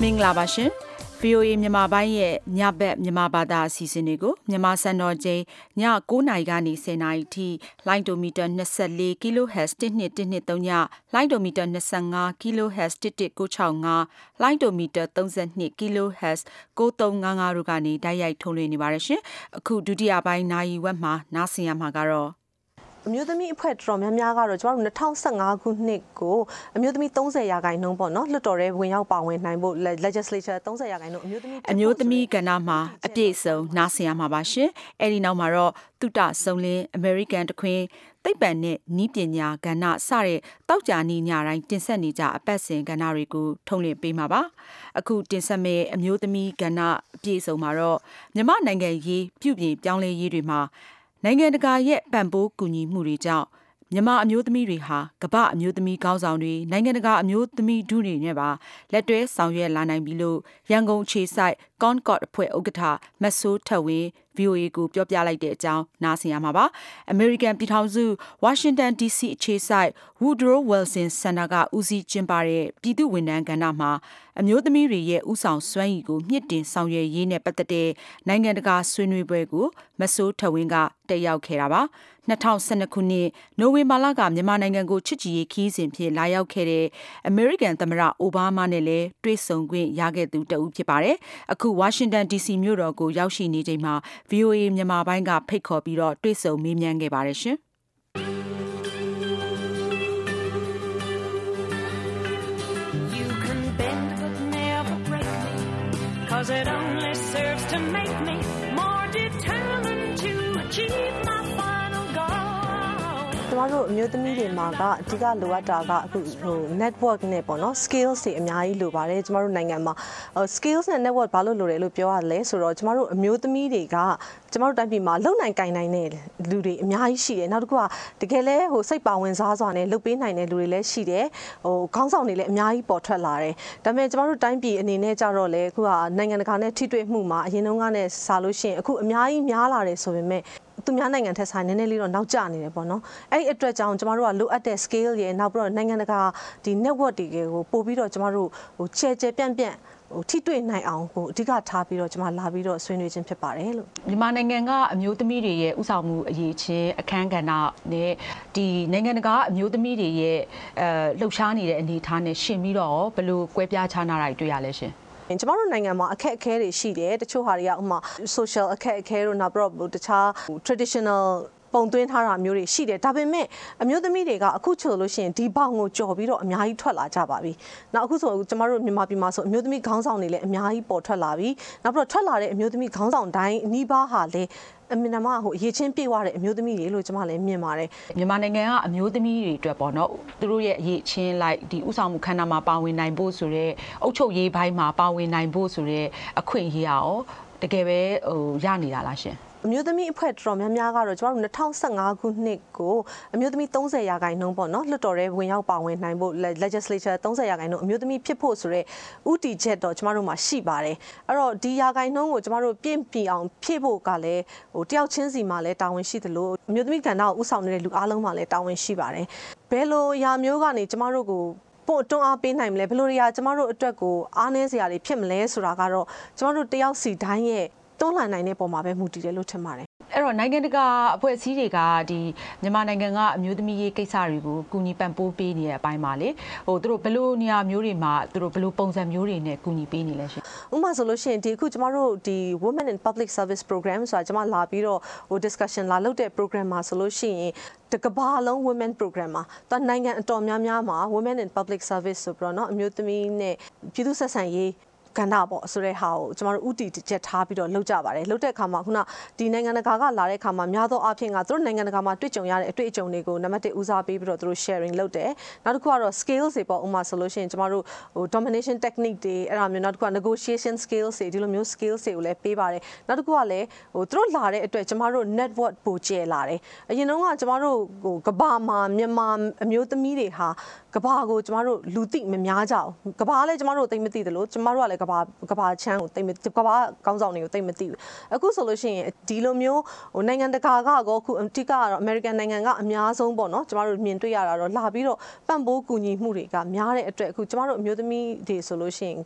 မင်္ဂလာပါရှင် ဗီအိုအေ မြန်မာပိုင်းရဲ့ညဘက်မြန်မာဘာသာအစီအစဉ်တွေကိုမြန်မာစံတော်ချိန်ည၉နာရီကနေ၁၀နာရီထိလိုင်းဒိုမီတာ၂၄ kHz တစ်နှစ်တစ်နှစ်သုံးညလိုင်းဒိုမီတာ၂၅ kHz တစ်တစ်ကို၆၅လိုင်းဒိုမီတာ၃၂ kHz ကို၃၅၅တို့ကနေတိုက်ရိုက်ထုတ်လွှင့်နေပါတယ်ရှင်အခုဒုတိယပိုင်းနာရီဝက်မှာနားဆင်ရမှာကတော့အမျိုးသမီးအဖွဲ့တော်များများကတော့ကျမတို့၂၀၁၅ခုနှစ်ကိုအမျိုးသမီး၃၀ရာခိုင်နှုန်းပေါ့နော်လွှတ်တော်ထဲဝင်ရောက်ပါဝင်နိုင်ဖို့ legislature ၃၀ရာခိုင်နှုန်းအမျိုးသမီးအမျိုးသမီးကဏ္ဍမှာအပြည့်အစုံနားဆင်ရမှာပါရှင်အဲဒီနောက်မှာတော့သုတဆုံလင်း American တခွင်သိပ္ပံနဲ့ဤပညာကဏ္ဍစတဲ့တောက်ကြနေညတိုင်းတင်ဆက်နေကြအပတ်စဉ်ကဏ္ဍတွေကိုထုံလင်းပေးမှာပါအခုတင်ဆက်မယ့်အမျိုးသမီးကဏ္ဍအပြည့်အစုံမှာတော့မြန်မာနိုင်ငံရေးပြုပြင်ပြောင်းလဲရေးတွေမှာနိုင်ငံတကာရဲ့ပံ့ပိုးကူညီမှုတွေကြောင့်မြန်မာအမျိုးသမီးတွေဟာကမ္ဘာအမျိုးသမီးခေါင်းဆောင်တွေနိုင်ငံတကာအမျိုးသမီးဒုတွေနဲ့ပါလက်တွဲဆောင်ရွက်လာနိုင်ပြီလို့ရန်ကုန်ခြေဆိုင် Concord အဖွဲ့ဥက္ကဋ္ဌမဆိုးထက်ဝင်း ဗီအိုအေ ကိုပြောပြလိုက်တဲ့အကြောင်းနားဆင်ရမှာပါ။ American ပြည်ထောင်စု Washington ဒီ စီ အခြေစိုက် Woodrow Wilson Center ကဦးစီးကျင်းပတဲ့ပြည်သူ့ဝန်ထမ်းကဏ္ဍမှာအမျိုးသမီးတွေရဲ့ဥဆောင်စွမ်းရည်ကိုမြင့်တင်ဆောင်ရွက်ရေးနဲ့ပတ်သက်တဲ့နိုင်ငံတကာဆွေးနွေးပွဲကိုမဆိုးထက်ဝင်းကတက်ရောက်ခဲ့တာပါ။၂၀၁၂ခုနှစ်နိုဝင်ဘာလကမြန်မာနိုင်ငံကိုချစ်ကြည်ရေးခီးစဉ်ဖြင့်လာရောက်ခဲ့တဲ့အမေရိကန်သမ္မတအိုဘားမားနဲ့လည်းတွေ့ဆုံခွင့်ရခဲ့သူတဦးဖြစ်ပါတယ်။အခုဝါရှင်တန် ဒီ စီ မြို့တော်ကိုရောက်ရှိနေချိန်မှာ ဗီအိုအေ မြန်မာပိုင်းကဖိတ်ခေါ်ပြီးတော့တွေ့ဆုံမေးမြန်းခဲ့ပါတယ်ရှင်။ Cause it only serves to make me more determined to achieve my final goal ကျမတို့အမျိုးသမီးတွေမှာကအဓိကလိုအပ်တာကအခုဟို network နဲ့ပေါ့နော် skills တွေအများကြီးလိုပါတယ်ကျမတို့နိုင်ငံမှာ skills နဲ့ network ဘာလို့လိုတယ်လို့ပြောရလဲဆိုတော့ကျမတို့အမျိုးသမီးတွေကကျမတို့တိုင်းပြည်မှာလုံနိုင်ကင်နိုင်တဲ့လူတွေအများကြီးရှိတယ်နောက်တစ်ခုကတကယ်လဲဟိုစိတ်ပါဝင်စားစွာနဲ့လုပ်ပေးနိုင်တဲ့လူတွေလည်းရှိတယ်ဟိုခေါင်းဆောင်တွေလည်းအများကြီးပေါ်ထွက်လာတယ်ဒါပေမဲ့ကျမတို့တိုင်းပြည်အနေနဲ့ကြတော့လေအခုကနိုင်ငံတကာနဲ့ထိတွေ့မှုမှာအရင်တုန်းကနဲ့စားလို့ရှိရင်အခုအများကြီးများလာတယ်ဆိုပေမဲ့သူများနိုင်ငံထက်ဆိုင်နည်းနည်းလေးတော့နောက်ကျနေတယ်ပေါ့နော်အဲ့ဒီအတွက်ကြောင့်ကျမတို့ကလိုအပ်တဲ့ scale ရယ်နောက်ပြီးတော့နိုင်ငံတကာဒီ network တွေကိုပို့ပြီးတော့ကျမတို့ဟိုချဲချဲပြန့်ပြန့်ဟိုထိတွေ့နိုင်အောင်ကိုအဓိကထားပြီးတော့ကျမလာပြီးတော့ဆွေးနွေးခြင်းဖြစ်ပါတယ်လို့မြန်မာနိုင်ငံကအမျိုးသမီးတွေရဲ့ဥဆောင်မှုအရေးချင်းအခမ်းကဏ္ဍနဲ့ဒီနိုင်ငံတကာအမျိုးသမီးတွေရဲ့အဲလှုပ်ရှားနေတဲ့အနေအထားနဲ့ရှင်ပြီးတော့ဘယ်လိုကွဲပြားခြားနာတာတွေ့ရလဲရှင်ကျမတို့နိုင်ငံမှာအခက်အခဲတွေရှိတယ်တချို့ဟာတွေကဥပမာ social အခက်အခဲတို့နောက်ပြီးတော့တခြား traditional ပုံသွင်းထားတာမျိုးတွေရှိတယ်ဒါပေမဲ့အမျိုးသမီးတွေကအခုချိုလို့ရှိရင်ဒီဘောင်ကိုကြော်ပြီးတော့အများကြီးထွက်လာကြပါပြီ။နောက်အခုဆိုကျမတို့မြန်မာပြည်မှာဆိုအမျိုးသမီးခေါင်းဆောင်တွေလည်းအများကြီးပေါ်ထွက်လာပြီ။နောက်ပြီးတော့ထွက်လာတဲ့အမျိုးသမီးခေါင်းဆောင်တိုင်းအနီးပါးဟာလည်းအမြင်မှာဟိုအရေးချင်းပြေဝတဲ့အမျိုးသမီးတွေလို့ကျမလည်းမြင်ပါတယ်မြန်မာနိုင်ငံကအမျိုးသမီးတွေအတွက်ပေါ့နော်သူတို့ရဲ့အရေးချင်းလိုက်ဒီဥဆောင်မှုခန္ဓာမှာပါဝင်နိုင်ဖို့ဆိုတော့အုပ်ချုပ်ရေးဘိုင်းမှာပါဝင်နိုင်ဖို့ဆိုတော့အခွင့်အရေးရောတကယ်ပဲဟိုရနေတာလားရှင်အမျိုးသမီးအဖွဲ့တော်များများကတော့ကျမတို့၂၀၁၅ခုနှစ်ကိုအမျိုးသမီး၃၀ရာခိုင်နှုန်းပေါ့နော်လွှတ်တော်ထဲဝင်ရောက်ပါဝင်နိုင်ဖို့ legislature ၃၀ရာခိုင်နှုန်းအမျိုးသမီးဖြစ်ဖို့ဆိုတော့ဥတီချက်တော့ကျမတို့မှာရှိပါတယ်အဲ့တော့ဒီရာခိုင်နှုန်းကိုကျမတို့ပြင့်ပြအောင်ဖြည့်ဖို့ကလည်းဟိုတယောက်ချင်းစီမှာလည်းတာဝန်ရှိသလိုအမျိုးသမီးကဏ္ဍကိုဥဆောင်နေတဲ့လူအားလုံးမှာလည်းတာဝန်ရှိပါတယ်ဘယ်လိုရာမျိုးကနေကျမတို့ကိုပို့တွန်းအားပေးနိုင်မလဲဘယ်လိုရာကျမတို့အတွက်ကိုအားနည်းစရာတွေဖြစ်မလဲဆိုတာကတော့ကျမတို့တယောက်စီတိုင်းရဲ့တွန်းလှန်နိုင်တဲ့ပုံမှာပဲမူတည်တယ်လို့ထင်ပါတယ်အဲ့တော့နိုင်ငံတကာအဖွဲ့အစည်းတွေကဒီမြန်မာနိုင်ငံကအမျိုးသမီးရေးကိစ္စတွေကိုကူညီပံ့ပိုးပေးနေတဲ့အပိုင်းမှာလေဟိုသူတို့ဘယ်လိုနေရာမျိုးတွေမှာသူတို့ဘယ်လိုပုံစံမျိုးတွေနဲ့ကူညီပေးနေလဲရှင်ဥပမာဆိုလို့ရှိရင်ဒီအခုကျမတို့ဒီ Women in Public Service Program ဆိုတာကျမလာပြီးတော့ဟို discussion လာလုပ်တဲ့ program မှာဆိုလို့ရှိရင်တကဘာလုံး women program မှာတော့နိုင်ငံအတော်များများမှာ Women in Public Service ဆိုပြီးတော့เนาะအမျိုးသမီးနဲ့ပြည်သူ့ဆက်ဆံရေးကဏ္ဍပေါ့ဆိုတဲ့ဟာကိုကျမတို့ဥတီချက်ထားပြီးတော့လုပ်ကြပါတယ်လုပ်တဲ့အခါမှာခုနဒီနိုင်ငံတကာကလာတဲ့အခါမှာများသောအားဖြင့်ကသူတို့နိုင်ငံတကာမှာတွေ့ကြုံရတဲ့အတွေ့အကြုံတွေကိုနံပါတ်တစ်ဦးစားပေးပြီးတော့သူတို့ sharing လုပ်တယ်နောက်တစ်ခုကတော့ skills တွေပေါ့ဥပမာဆိုလို့ရှိရင်ကျမတို့ဟို domination technique တွေအဲ့ဒါမျိုးနောက်တစ်ခုက negotiation skills တွေဒီလိုမျိုး skills တွေကိုလည်းပေးပါတယ်နောက်တစ်ခုကလည်းဟိုသူတို့လာတဲ့အတွက်ကျမတို့ network ပိုကျယ်လာတယ်အရင်တုန်းကကျမတို့ဟိုကဘာမှာမြန်မာအမျိုးသမီးတွေဟာကဘာကိုကျမတို့လူသိမများကြဘူးကဘာလည်းကျမတို့သိမသိသလိုကျမတို့ကလည်းကဘာကဘာချမ်းကိုသိမကဘာကောင်းဆောင်တွေကိုသိမသိဘူးအခုဆိုလို့ရှိရင်ဒီလိုမျိုးဟိုနိုင်ငံတကာကကောအခုအတိကကတော့ American နိုင်ငံကအများဆုံးပေါ့နော်ကျမတို့မြင်တွေ့ရတာတော့လာပြီးတော့ပံ့ပိုးကူညီမှုတွေကများတဲ့အတွက်အခုကျမတို့အမျိုးသမီးတွေဆိုလို့ရှိရင်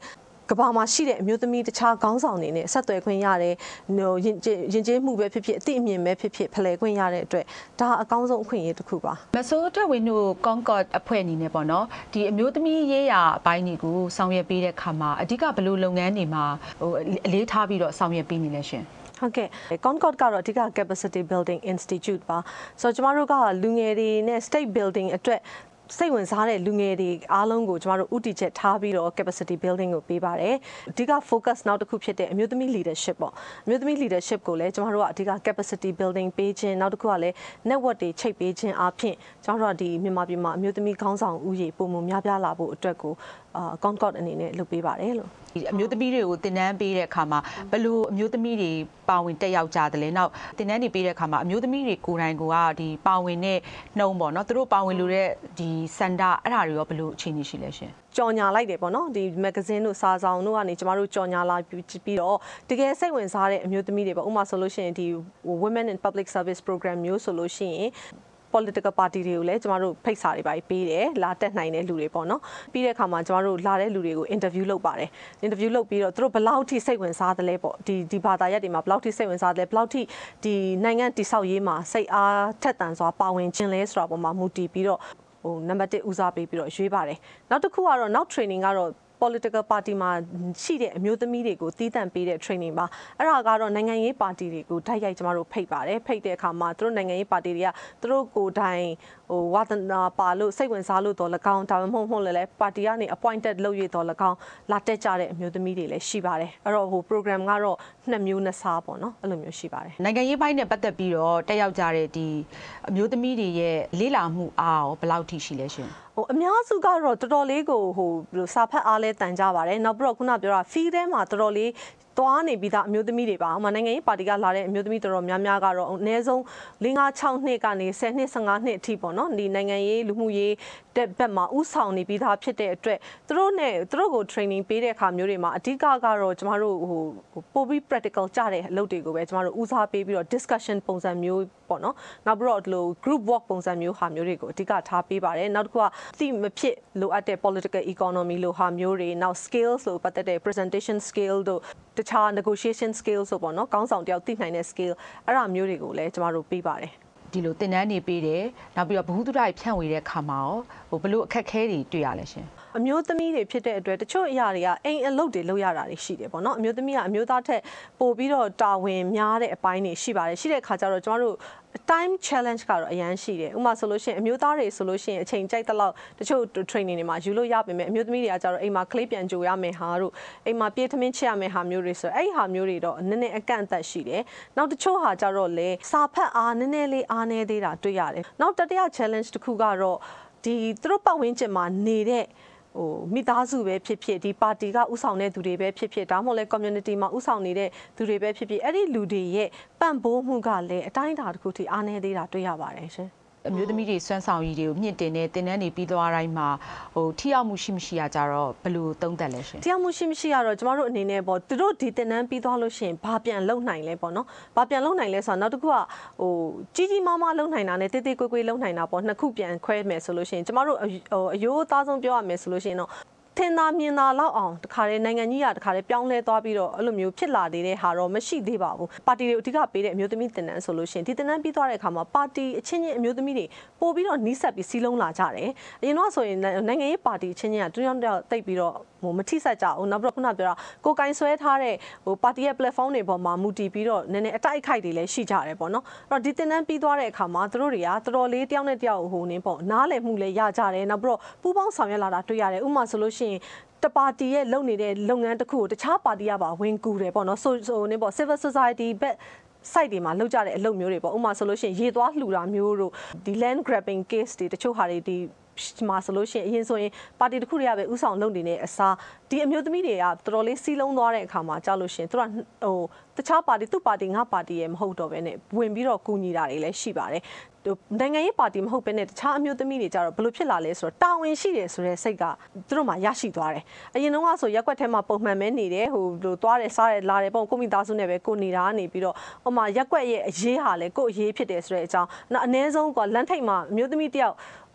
ကဘာမှာရှိတဲ့အမျိုးသမီးတခြားခေါင်းဆောင်တွေနဲ့ဆက်သွယ်ခွင့်ရတယ်ဟိုရင်ရင်ကျေးမှုပဲဖြစ်ဖြစ်အသိအမြင်ပဲဖြစ်ဖြစ်ဖလှယ်ခွင့်ရတဲ့အတွက်ဒါအကောင်းဆုံးအခွင့်အရေးတစ်ခုပါမဆိုးထဝင်းတို့ Concord အဖွဲ့အနေနဲ့ပေါ့နော်ဒီအမျိုးသမီးရေးရာအပိုင်းတွေကိုဆောင်ရွက်ပေးတဲ့အခါမှာအဓိကဘယ်လိုလုပ်ငန်းတွေမှာဟိုအလေးထားပြီးတော့ဆောင်ရွက်ပေးနေလဲရှင်ဟုတ်ကဲ့ Concord ကတော့အဓိက capacity building institute ပါဆိုတော့ကျမတို့ကလူငယ်တွေနဲ့ state building အတွက်စိတ်ဝင်စားတဲ့လူငယ်တွေအားလုံးကိုကျမတို့ဥတီချက်ထားပြီးတော့ capacity building ကိုပေးပါတယ်အဓိက focus နောက်တစ်ခုဖြစ်တဲ့အမျိုးသမီး leadership ပေါ့အမျိုးသမီး leadership ကိုလည်းကျမတို့ကအဓိက capacity building ပေးခြင်းနောက်တစ်ခုကလည်း network တွေချိတ်ပေးခြင်းအပြင်ကျမတို့ကဒီမြန်မာပြည်မှာအမျိုးသမီးခေါင်းဆောင်ဦးရေပုံမှန်များပြားလာဖို့အတွက်ကိုအာ Concord အနေနဲ့လုပ်ပေးပါတယ်လို့ဒီအမျိုးသမီးတွေကိုတင်နန်းပေးတဲ့အခါမှာဘယ်လိုအမျိုးသမီးတွေပါဝင်တက်ရောက်ကြတယ်လဲနောက်တင်နန်းတွေပေးတဲ့အခါမှာအမျိုးသမီးတွေကိုယ်တိုင်ကဒီပါဝင်တဲ့နှုံပေါ့နော်သူတို့ပါဝင်လို့တဲ့ဒီစန္ဒအဲ့ဒါတွေရောဘယ်လိုအခြေအနေရှိလဲရှင်ကြော်ညာလိုက်တယ်ပေါ့နော်ဒီမဂ္ဂဇင်းတို့စာဆောင်တို့ကနေကျမတို့ကြော်ညာလာပြီးတော့တကယ်စိတ်ဝင်စားတဲ့အမျိုးသမီးတွေပေါ့ဥပမာဆိုလို့ရှိရင်ဒီ Women in Public Service Program မျိုးဆိုလို့ရှိရင် political party တွေကိုလည်းကျမတို့ဖိတ်စာတွေပါပေးတယ်လာတက်နိုင်တဲ့လူတွေပေါ့နော်ပြီးတဲ့အခါမှာကျမတို့လာတဲ့လူတွေကို interview လုပ်ပါတယ် interview လုပ်ပြီးတော့သူတို့ဘယ်လောက်ထိစိတ်ဝင်စားသလဲပေါ့ဒီဒီဘာသာရပ်တွေမှာဘယ်လောက်ထိစိတ်ဝင်စားသလဲဘယ်လောက်ထိဒီနိုင်ငံတည်ဆောက်ရေးမှာစိတ်အားထက်သန်စွာပါဝင်ခြင်းလဲဆိုတာပေါ်မှာမူတည်ပြီးတော့ဟိုနံပါတ်oneဦးစားပေးပြီးတော့ရွေးပါတယ်နောက်တစ်ခုကတော့နောက် training ကတော့political party မှာရှိတဲ့အမျိုးသမီးတွေကိုတီးတန့်ပေးတဲ့ training ပါအဲ့ဒါကတော့နိုင်ငံရေးပါတီတွေကိုဓာတ်ရိုက်ကျမတို့ဖိတ်ပါတယ်ဖိတ်တဲ့အခါမှာသူတို့နိုင်ငံရေးပါတီတွေကသူတို့ကိုယ်တိုင်ဟိုဝါသနာပါလို့စိတ်ဝင်စားလို့တော့၎င်းဒါမှမဟုတ်မဟုတ်လည်းပါတီကနေ appointed လုပ်ရတော့၎င်းလာတက်ကြတဲ့အမျိုးသမီးတွေလည်းရှိပါတယ်အဲ့တော့ဟို program ကတော့နှစ်မျိုးနှစ်စားပေါ့နော်အဲ့လိုမျိုးရှိပါတယ်နိုင်ငံရေးပိုင်းနဲ့ပတ်သက်ပြီးတော့တက်ရောက်ကြတဲ့ဒီအမျိုးသမီးတွေရဲ့လေ့လာမှုအားရောဘယ်လောက်ထိရှိလဲရှင်ဟိုအများစုကတော့တော်တော်လေးကိုဟိုစာဖတ်အားလဲတန်ကြပါတယ်နောက်ပြီးတော့ခုနပြောတာ field ထဲမှာတော်တော်လေးသွားနေပြီးသားအမျိုးသမီးတွေပါဥပမာနိုင်ငံရေးပါတီကလာတဲ့အမျိုးသမီးတော်တော်များများကတော့အနည်းဆုံး၄၅၆နှစ်ကနေ၁၀နှစ်၁၅နှစ်အထိပေါ့နော်ဒီနိုင်ငံရေးလူမှုရေးတဲ့ဘက်မှာဥဆောင်နေပြီးသားဖြစ်တဲ့အတွက်သူတို့နဲ့သူတို့ကို training ပေးတဲ့အခါမျိုးတွေမှာအဓိကကတော့ကျမတို့ဟိုပိုပြီး practical ကြတဲ့အလုပ်တွေကိုပဲကျမတို့ဦးစားပေးပြီးတော့ discussion ပုံစံမျိုးပေါ့နော်နောက်ပြီးတော့ဒီလို group work ပုံစံမျိုးဟာမျိုးတွေကိုအဓိကထားပေးပါတယ်နောက်တစ်ခုကသိမဖြစ်လိုအပ်တဲ့ political economy လိုဟာမျိုးတွေနောက် skills လို့ပတ်သက်တဲ့ presentation skill တို့တခြား negotiation skills ဆိုပေါ့နော်ကောင်းဆောင်တယောက်သိနိုင်တဲ့ skill အဲ့ဒါမျိုးတွေကိုလည်းကျမတို့ပေးပါတယ်ဒီလိုသင်တန်းနေပေးတယ်နောက်ပြီးတော့ဘ ഹു တုဒ္ဒဖြန့်ဝေတဲ့ခါမှာရောဟိုဘလို့အခက်ခဲတွေတွေ့ရလဲရှင်အမျိုးသမီးတွေဖြစ်တဲ့အတွက်တချို့အရာတွေကအိမ်အလုပ်တွေလုပ်ရတာတွေရှိတယ်ပေါ့နော်အမျိုးသမီးကအမျိုးသားထက်ပို့ပြီးတော့တာဝန်များတဲ့အပိုင်းတွေရှိပါတယ်ရှိတဲ့ခါကျတော့ကျမတို့ time challenge ကတော့အရန်ရှိတယ်ဥပမာဆိုလို့ရှိရင်အမျိုးသားတွေဆိုလို့ရှိရင်အချိန်ကြိုက်တဲ့လောက်တချို့ training တွေမှာယူလို့ရပါမယ်အမျိုးသမီးတွေကကျတော့အိမ်မှာ clay ပြန်ကြိုရမယ်ဟာတို့အိမ်မှာပြေးသမင်းချက်ရမယ်ဟာမျိုးတွေဆိုအဲ့ဒီဟာမျိုးတွေတော့နည်းနည်းအကန့်အသတ်ရှိတယ်နောက်တချို့ဟာကျတော့လေစာဖတ်အားနည်းနည်းလေးအားနည်းသေးတာတွေ့ရတယ်နောက်တတိယ challenge တစ်ခုကတော့ဒီသူတို့ပတ်ဝန်းကျင်မှာနေတဲ့ဟိုမိသားစုပဲဖြစ်ဖြစ်ဒီပါတီကဥဆောင်တဲ့သူတွေပဲဖြစ်ဖြစ်ဒါမှမဟုတ်လဲ community မှာဥဆောင်နေတဲ့သူတွေပဲဖြစ်ဖြစ်အဲ့ဒီလူတွေရဲ့ပံ့ပိုးမှုကလည်းအတိုင်းအတာတစ်ခုထိအားနည်းသေးတာတွေ့ရပါတယ်ရှင်အမျိုးသမီးတွေစွမ်းဆောင်ရည်တွေကိုမြင့်တင်တဲ့တင်နန်းတွေပြီးသွားတိုင်းမှာဟိုထိရောက်မှုရှိမရှိရကြတော့ဘယ်လိုသုံးသပ်လဲရှင်ထိရောက်မှုရှိမရှိရတော့ကျမတို့အနေနဲ့ပေါ့သူတို့ဒီတင်နန်းပြီးသွားလို့ရှိရင်ဘာပြန်လုပ်နိုင်လဲပေါ့နော်ဘာပြန်လုပ်နိုင်လဲဆိုတော့နောက်တစ်ခုကဟိုကြီးကြီးမားမားလုပ်နိုင်တာနဲ့တေးသေးကွေးကွေးလုပ်နိုင်တာပေါ့နှစ်ခုပြန်ခွဲမယ်ဆိုလို့ရှိရင်ကျမတို့ဟိုအယိုးအသားဆုံးပြောရမယ်ဆိုလို့ရှိရင်တော့ထင်သာမြင်သာလောက်အောင်တခါလေနိုင်ငံကြီးကတခါလေပြောင်းလဲသွားပြီးတော့အဲ့လိုမျိုးဖြစ်လာနေတဲ့ဟာတော့မရှိသေးပါဘူးပါတီတွေအဓိကပေးတဲ့အမျိုးသမီးတင်နန်းဆိုလို့ရှိရင်ဒီတင်နန်းပြီးသွားတဲ့အခါမှာပါတီအချင်းချင်းအမျိုးသမီးတွေပို့ပြီးတော့နီးစပ်ပြီးစီးလုံးလာကြတယ်အရင်တော့ဆိုရင်နိုင်ငံရေးပါတီအချင်းချင်းကတွန်းတောင်းတိတ်ပြီးတော့ဟိုမထိဆက်ကြအောင်နောက်ပြီးတော့ခုနပြောတာကိုကင်ဆွဲထားတဲ့ဟိုပါတီရဲ့ platform တွေပေါ်မှာမူတည်ပြီးတော့နည်းနည်းအတိုက်အခိုက်တွေလည်းရှိကြတယ်ပေါ့နော်အဲ့တော့ဒီတင်နန်းပြီးသွားတဲ့အခါမှာသူတို့တွေကတော်တော်လေးတယောက်နဲ့တယောက်ဟိုနင်းပေါ့နားလည်မှုလည်းရကြတယ်နောက်ပြီးတော့ပူးပေါင်းဆောင်ရွက်လာတာတွေ့ရတယ်ဥပမာဆိုလို့ရှိရင်တပါတီရဲ့လုပ်နေတဲ့လုပ်ငန်းတစ်ခုကိုတခြားပါတီကပါဝင်ကူတယ်ပေါ့နော်ဆိုဆိုနေပေါ့ civil society ဘက် site တွေမှာလုပ်ကြတဲ့အလုပ်မျိုးတွေပေါ့ဥပမာဆိုလို့ရှိရင်ရေသွားလှူတာမျိုးတို့ဒီ land grabbing case တွေတချို့ဟာတွေဒီမှာဆိုလို့ရှိရင်အရင်ဆိုရင်ပါတီတစ်ခုတွေကပဲဥဆောင်လုပ်နေတဲ့အစားဒီအမျိုးသမီးတွေကတော်တော်လေးစီးလုံးသွားတဲ့အခါမှာကြာလို့ရှိရင်သူကဟိုတခြားပါတီသူ့ပါတီငါပါတီရဲ့မဟုတ်တော့ဘဲနဲ့ဝင်ပြီးတော့ကူညီတာတွေလည်းရှိပါတယ်နိုင်ငံရေးပါတီမဟုတ်ဘဲနဲ့တခြားအမျိုးသမီးတွေကြတော့ဘယ်လိုဖြစ်လာလဲဆိုတော့တာဝန်ရှိတယ်ဆိုတဲ့စိတ်ကသူတို့မှရရှိသွားတယ်အရင်တုန်းကဆိုရက်ကွက်ထဲမှာပုံမှန်ပဲနေတယ်ဟိုဟိုသွားတယ်စားတယ်လာတယ်ပုံကိုမိသားစုနဲ့ပဲကိုနေတာကနေပြီးတော့ဟိုမှာရက်ကွက်ရဲ့အရေးဟာလဲကို့အရေးဖြစ်တယ်ဆိုတဲ့အကြောင်းနောက်အ ਨੇ ဆုံးကလမ်းထိပ်မှာအမျိုးသမီးတယောက်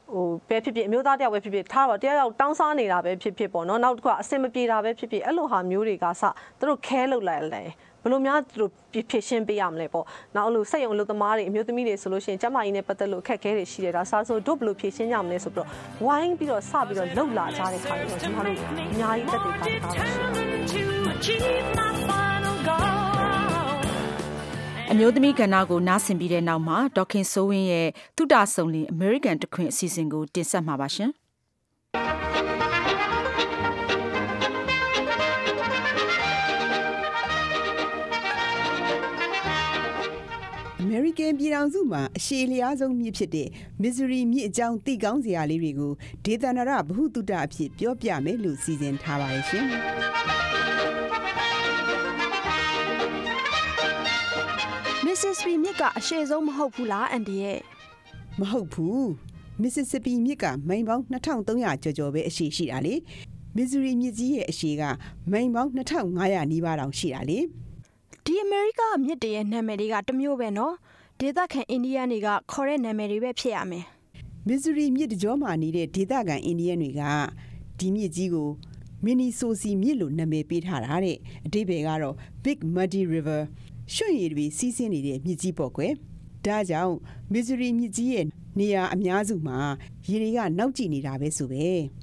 ဟိုပဲဖြစ်ဖြစ်အမျိုးသားတယောက်ပဲဖြစ်ဖြစ်ထားတော့တယောက်ယောက်တောင်းစားနေတာပဲဖြစ်ဖြစ်ပေါ့နော်နောက်တစ်ခုကအစင်မပြေတာပဲဖြစ်ဖြစ်အဲ့လိုဟာမျိုးတွေကစသူတို့ခဲလောက်လိုက်လဲဘယ်လိုများသူတို့ဖြစ်ရှင်းပေးရမလဲပေါ့နောက်အဲ့လိုစိတ်ယုံအလုပ်သမားတွေအမျိုးသမီးတွေဆိုလို့ရှိရင်ကျမကြီးနဲ့ပတ်သက်လို့အခက်အခဲတွေရှိတယ်ဒါစားဆိုတို့ဘယ်လိုဖြစ်ရှင်းကြမလဲဆိုပြီးတော့ဝိုင်းပြီးတော့စပြီးတော့လှုပ်လာကြတဲ့ခါတွေတော့ကျမတို့အများကြီးတက်တည်ထားတာအမျိုးသမီးကဏ္ဍကိုနားဆင်ပြီးတဲ့နောက်မှာဒေါခင်စိုးဝင်းရဲ့သုတဆုံလင် American တခွင်အစီအစဉ်ကိုတင်ဆက်မှာပါရှင်အမေရိကန်ပြည်ထောင်စုမှာအရှည်လျားဆုံးမြစ်ဖြစ်တဲ့ Missouri မြစ်အကြောင်းသိကောင်းစရာလေးတွေကိုဒေသနာရဗဟုသုတအဖြစ်ပြောပြမယ်လို့စီစဉ်ထားပါတယ်ရှင်။ Mississippi မြစ်ကအရှည်ဆုံးမဟုတ်ဘူးလားအန်ဒီရဲ့မဟုတ်ဘူး Mississippi မြစ်ကမိုင်ပေါင်းနှစ်ထောင်သုံးရာကျော်ကျော်ပဲအရှည်ရှိတာလေ Missouri မြစ်ကြီးရဲ့အရှည်ကမိုင်ပေါင်းနှစ်ထောင်ငါးရာနီးပါးတောင်ရှိတာလေဒီအမေရိကမြစ်တရဲ့နာမည်တွေကတမျိုးပဲနော်ဒေသခံအိန္ဒိယတွေကခေါ်တဲ့နာမည်တွေပဲဖြစ်ရမယ် Missouri မြစ်တကြောမှာနေတဲ့ဒေသခံအိန္ဒိယတွေကဒီမြစ်ကြီးကို Minnesota မြစ်လို့နာမည်ပေးထားတာတဲ့အဓိပ္ပာယ်ကတော့ Big Muddy River ရွှံ့ရည်တွေစီးဆင်းနေတဲ့မြစ်ကြီးပေါ့ကွယ်ဒါကြောင့် Missouri မြစ်ကြီးရဲ့နေရာအများစုမှာရေတွေကနောက်ကျနေတာပဲဆိုပဲ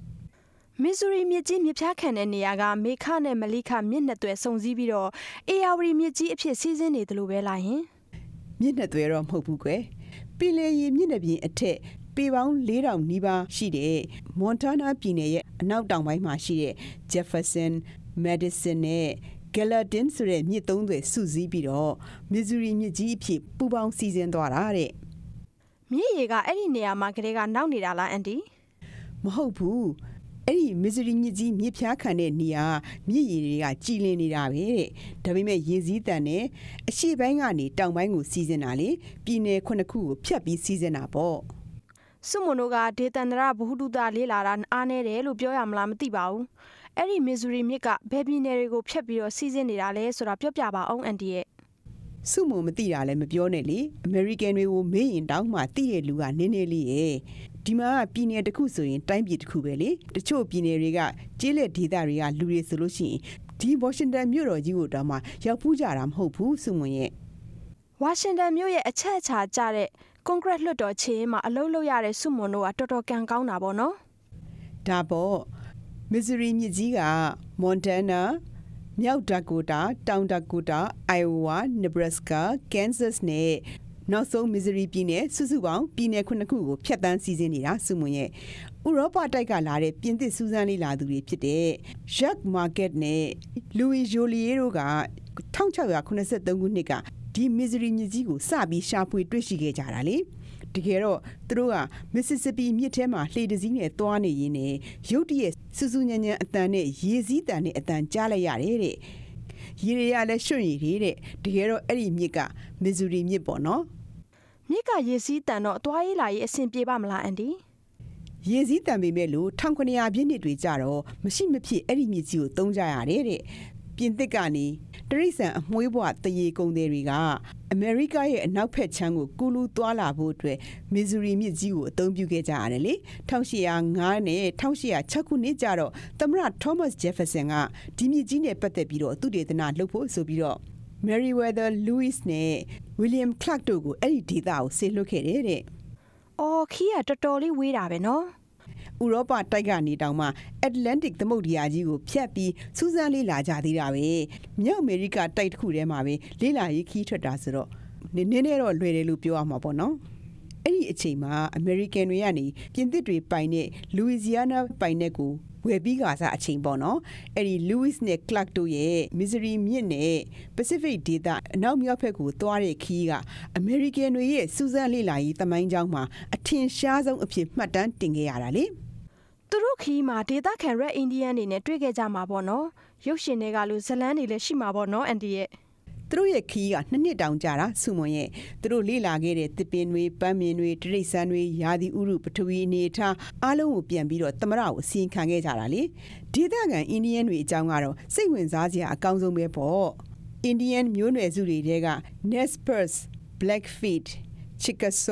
Missouri မြစ်ကြီးမြစ်ဖျားခံတဲ့နေရာကမေခနဲ့မလိခမြစ်နှစ်သွယ်စုံစည်းပြီးတော့ Ayawari မြစ်ကြီးအဖြစ်စီးဆင်းနေတယ်လို့ပဲလားယင်မြစ်နှစ်သွယ်တော့မဟုတ်ဘူးကွယ်ပင်လယ်ရေမြစ်နှစ်ပြင်အထက်ပေပေါင်းလေးထောင်နီးပါးရှိတဲ့ Montana ပြည်နယ်ရဲ့အနောက်တောင်ပိုင်းမှာရှိတဲ့ Jefferson, Madison နဲ့ Gallatin ဆိုတဲ့မြစ်သုံးသွယ်စုစည်းပြီးတော့ Missouri မြစ်ကြီးအဖြစ်ပူးပေါင်းစီးဆင်းသွားတာတဲ့မြစ်ရေကအဲ့ဒီနေရာမှာကလေးကနောက်နေတာလားအန်တီမဟုတ်ဘူးအဲ့ဒီ Missouri မြစ်ကြီးမြစ်ဖျားခံတဲ့နေရာမြစ်ရေတွေကကြည်လင်နေတာပဲတဲ့ဒါပေမဲ့ရေစည်းတန်နဲ့အရှေ့ပိုင်းကနေတောင်ပိုင်းကိုစီးဆင်းတာလေပြည်နယ်ခုနှစ်ခုကိုဖြတ်ပြီးစီးဆင်းတာပေါ့စုမွန်တို့ကဒေသန္တရဘ ഹു တုတလေးလာတာအားနေတယ်လို့ပြောရမလားမသိပါဘူးအဲ့ဒီ Missouri မြစ်ကဘယ်ပြည်နယ်တွေကိုဖြတ်ပြီးတော့စီးဆင်းနေတာလဲဆိုတာပြောပြပါအောင်အန်တီရဲ့စုမုံမသိတာလည်းမပြောနဲ့လေ American တွေကိုမေးရင်တောင်းမှသိတဲ့လူကနည်းနည်းလေးရဲ့ဒီမှာပြည်နယ်တစ်ခုဆိုရင်တိုင်းပြည်တစ်ခုပဲလေတချို့ပြည်နယ်တွေကကျေးလက်ဒေသတွေကလူတွေဆိုလို့ရှိရင်ဒီ Washington မြို့တော်ကြီးကိုတောင်မှရောက်ဖူးကြတာမဟုတ်ဘူးစုမုံရဲ့ Washington မြို့ရဲ့အချက်အချာကျတဲ့ Congress လွှတ်တော်ခြေမှာအလုပ်လုပ်ရတဲ့စုမွန်တို့ကတော်တော်ကံကောင်းတာပေါ့နော်ဒါပေါ့ Missouri မြစ်ကြီးက Montanaမြောက်ဒါကိုတာတောင်ဒါကိုတာ Iowa, Nebraska, Kansas နဲ့နောက်ဆုံး Missouri ပြည်နယ်စုစုပေါင်းပြည်နယ်ခုနှစ်ခုကိုဖြတ်တန်းစီးဆင်းနေတာစုမွန်ရဲ့ဥရောပတိုက်ကလာတဲ့ပြင်သစ်စူးစမ်းလေးလာသူတွေဖြစ်တဲ့ Jacques Marquette နဲ့ Louis Joliet တို့က천၆၇၃ခုနှစ်ကဒီ Missouri မြစ်ကြီးကိုစပြီးရှာဖွေတွေ့ရှိခဲ့ကြတာလေတကယ်တော့သူတို့က Mississippi မြစ်ထဲမှာလှေတစည်းနဲ့သွားနေရင်းနဲ့ရုတ်တရက်စူးစူးညံ့ညံ့အတန်နဲ့ရေစည်းတန်နဲ့အတန်ကြားလိုက်ရတယ်တဲ့ရေတွေကလည်းရွှံ့ရည်တွေတဲ့တကယ်တော့အဲ့ဒီမြစ်က Missouri မြစ်ပေါ့နော်မြစ်ကရေစည်းတန်တော့အသွားရေးလာရေးအဆင်ပြေပါမလားအန်တီရေစည်းတန်ပေမဲ့လို့၁၉၀၀ပြည့်နှစ်တွေကြတော့မရှိမဖြစ်အဲ့ဒီမြစ်ကြီးကိုသုံးကြရတယ်တဲ့ပြင်သစ်ကနေတရိษံအမွှေးဘွားတရေကုန်တွေတွေကအမေရိကရဲ့အနောက်ဖက်ခြမ်းကိုကူးလူးသွားလာဖို့အတွက် Missouri မြစ်ကြီးကိုအသုံးပြုခဲ့ကြရတယ်လေ၁၈၀၅နဲ့၁၈၀၆ခုနှစ်ကျတော့သမ္မတ Thomas Jefferson ကဒီမြစ်ကြီးနဲ့ပတ်သက်ပြီးတော့သူတေသနလုပ်ဖို့ဆိုပြီးတော့ Meriwether Lewis နဲ့ William Clark တို့ကိုအဲ့ဒီဒေသကိုဆေလွှတ်ခဲ့တယ်တဲ့။အော်ခီးကတော်တော်လေးဝေးတာပဲနော်။ဥရောပတိုက်ကနေတောင်မှ Atlantic သမုဒ္ဒရာကြီးကိုဖြတ်ပြီးစူးစမ်းလေ့လာကြသေးတာပဲ။မြောက်အမေရိကတိုက်တစ်ခုထဲမှာပဲလေ့လာရေးခီးထွက်တာဆိုတော့နည်းနည်းတော့လွယ်တယ်လို့ပြောရမှာပေါ့နော်။အဲ့ဒီအချိန်မှာ American တွေကနေပြင်သစ်တွေပိုင်တဲ့ Louisiana ပိုင်တဲ့ကိုဝယ်ပြီးကစားအချိန်ပေါ့နော်အဲ့ဒီ Lewis နဲ့ Clark တို့ရဲ့ Missouri မြစ်နဲ့ Pacific ဒေသအနောက်မြောက်ဘက်ကိုသွားတဲ့ခီးက American တွေရဲ့စူးစမ်းလေ့လာရေးသမိုင်းကြောင်းမှာအထင်ရှားဆုံးအဖြစ်မှတ်တမ်းတင်ခဲ့ရတာလေသူတို့ခီးမှာဒေသခံ Red Indian တွေနဲ့တွေ့ခဲ့ကြမှာပေါ့နော်ရုပ်ရှင်တွေကလို့ဇလန်းတွေလည်းရှိမှာပေါ့နော်အန်တီရဲ့သူတို့ရဲ့ခီးကနှစ်နှစ်တောင်ကြာတာစုမွန်ရဲ့သူတို့လေ့လာခဲ့တဲ့သစ်ပင်တွေပန်းမြင်တွေတရိတ်ဆန်းတွေရာသီဥတုပထဝီအနေထားအားလုံးကိုပြန်ပြီးတော့သမရကိုအစီရင်ခံခဲ့ကြတာလေဒေသခံအိန္ဒိယတွေအကြောင်းကတော့စိတ်ဝင်စားစရာအကောင်းဆုံးပဲပေါ့အိန္ဒိယမျိုးနွယ်စုတွေတဲက Nez Perce, Blackfeet, Chickasaw,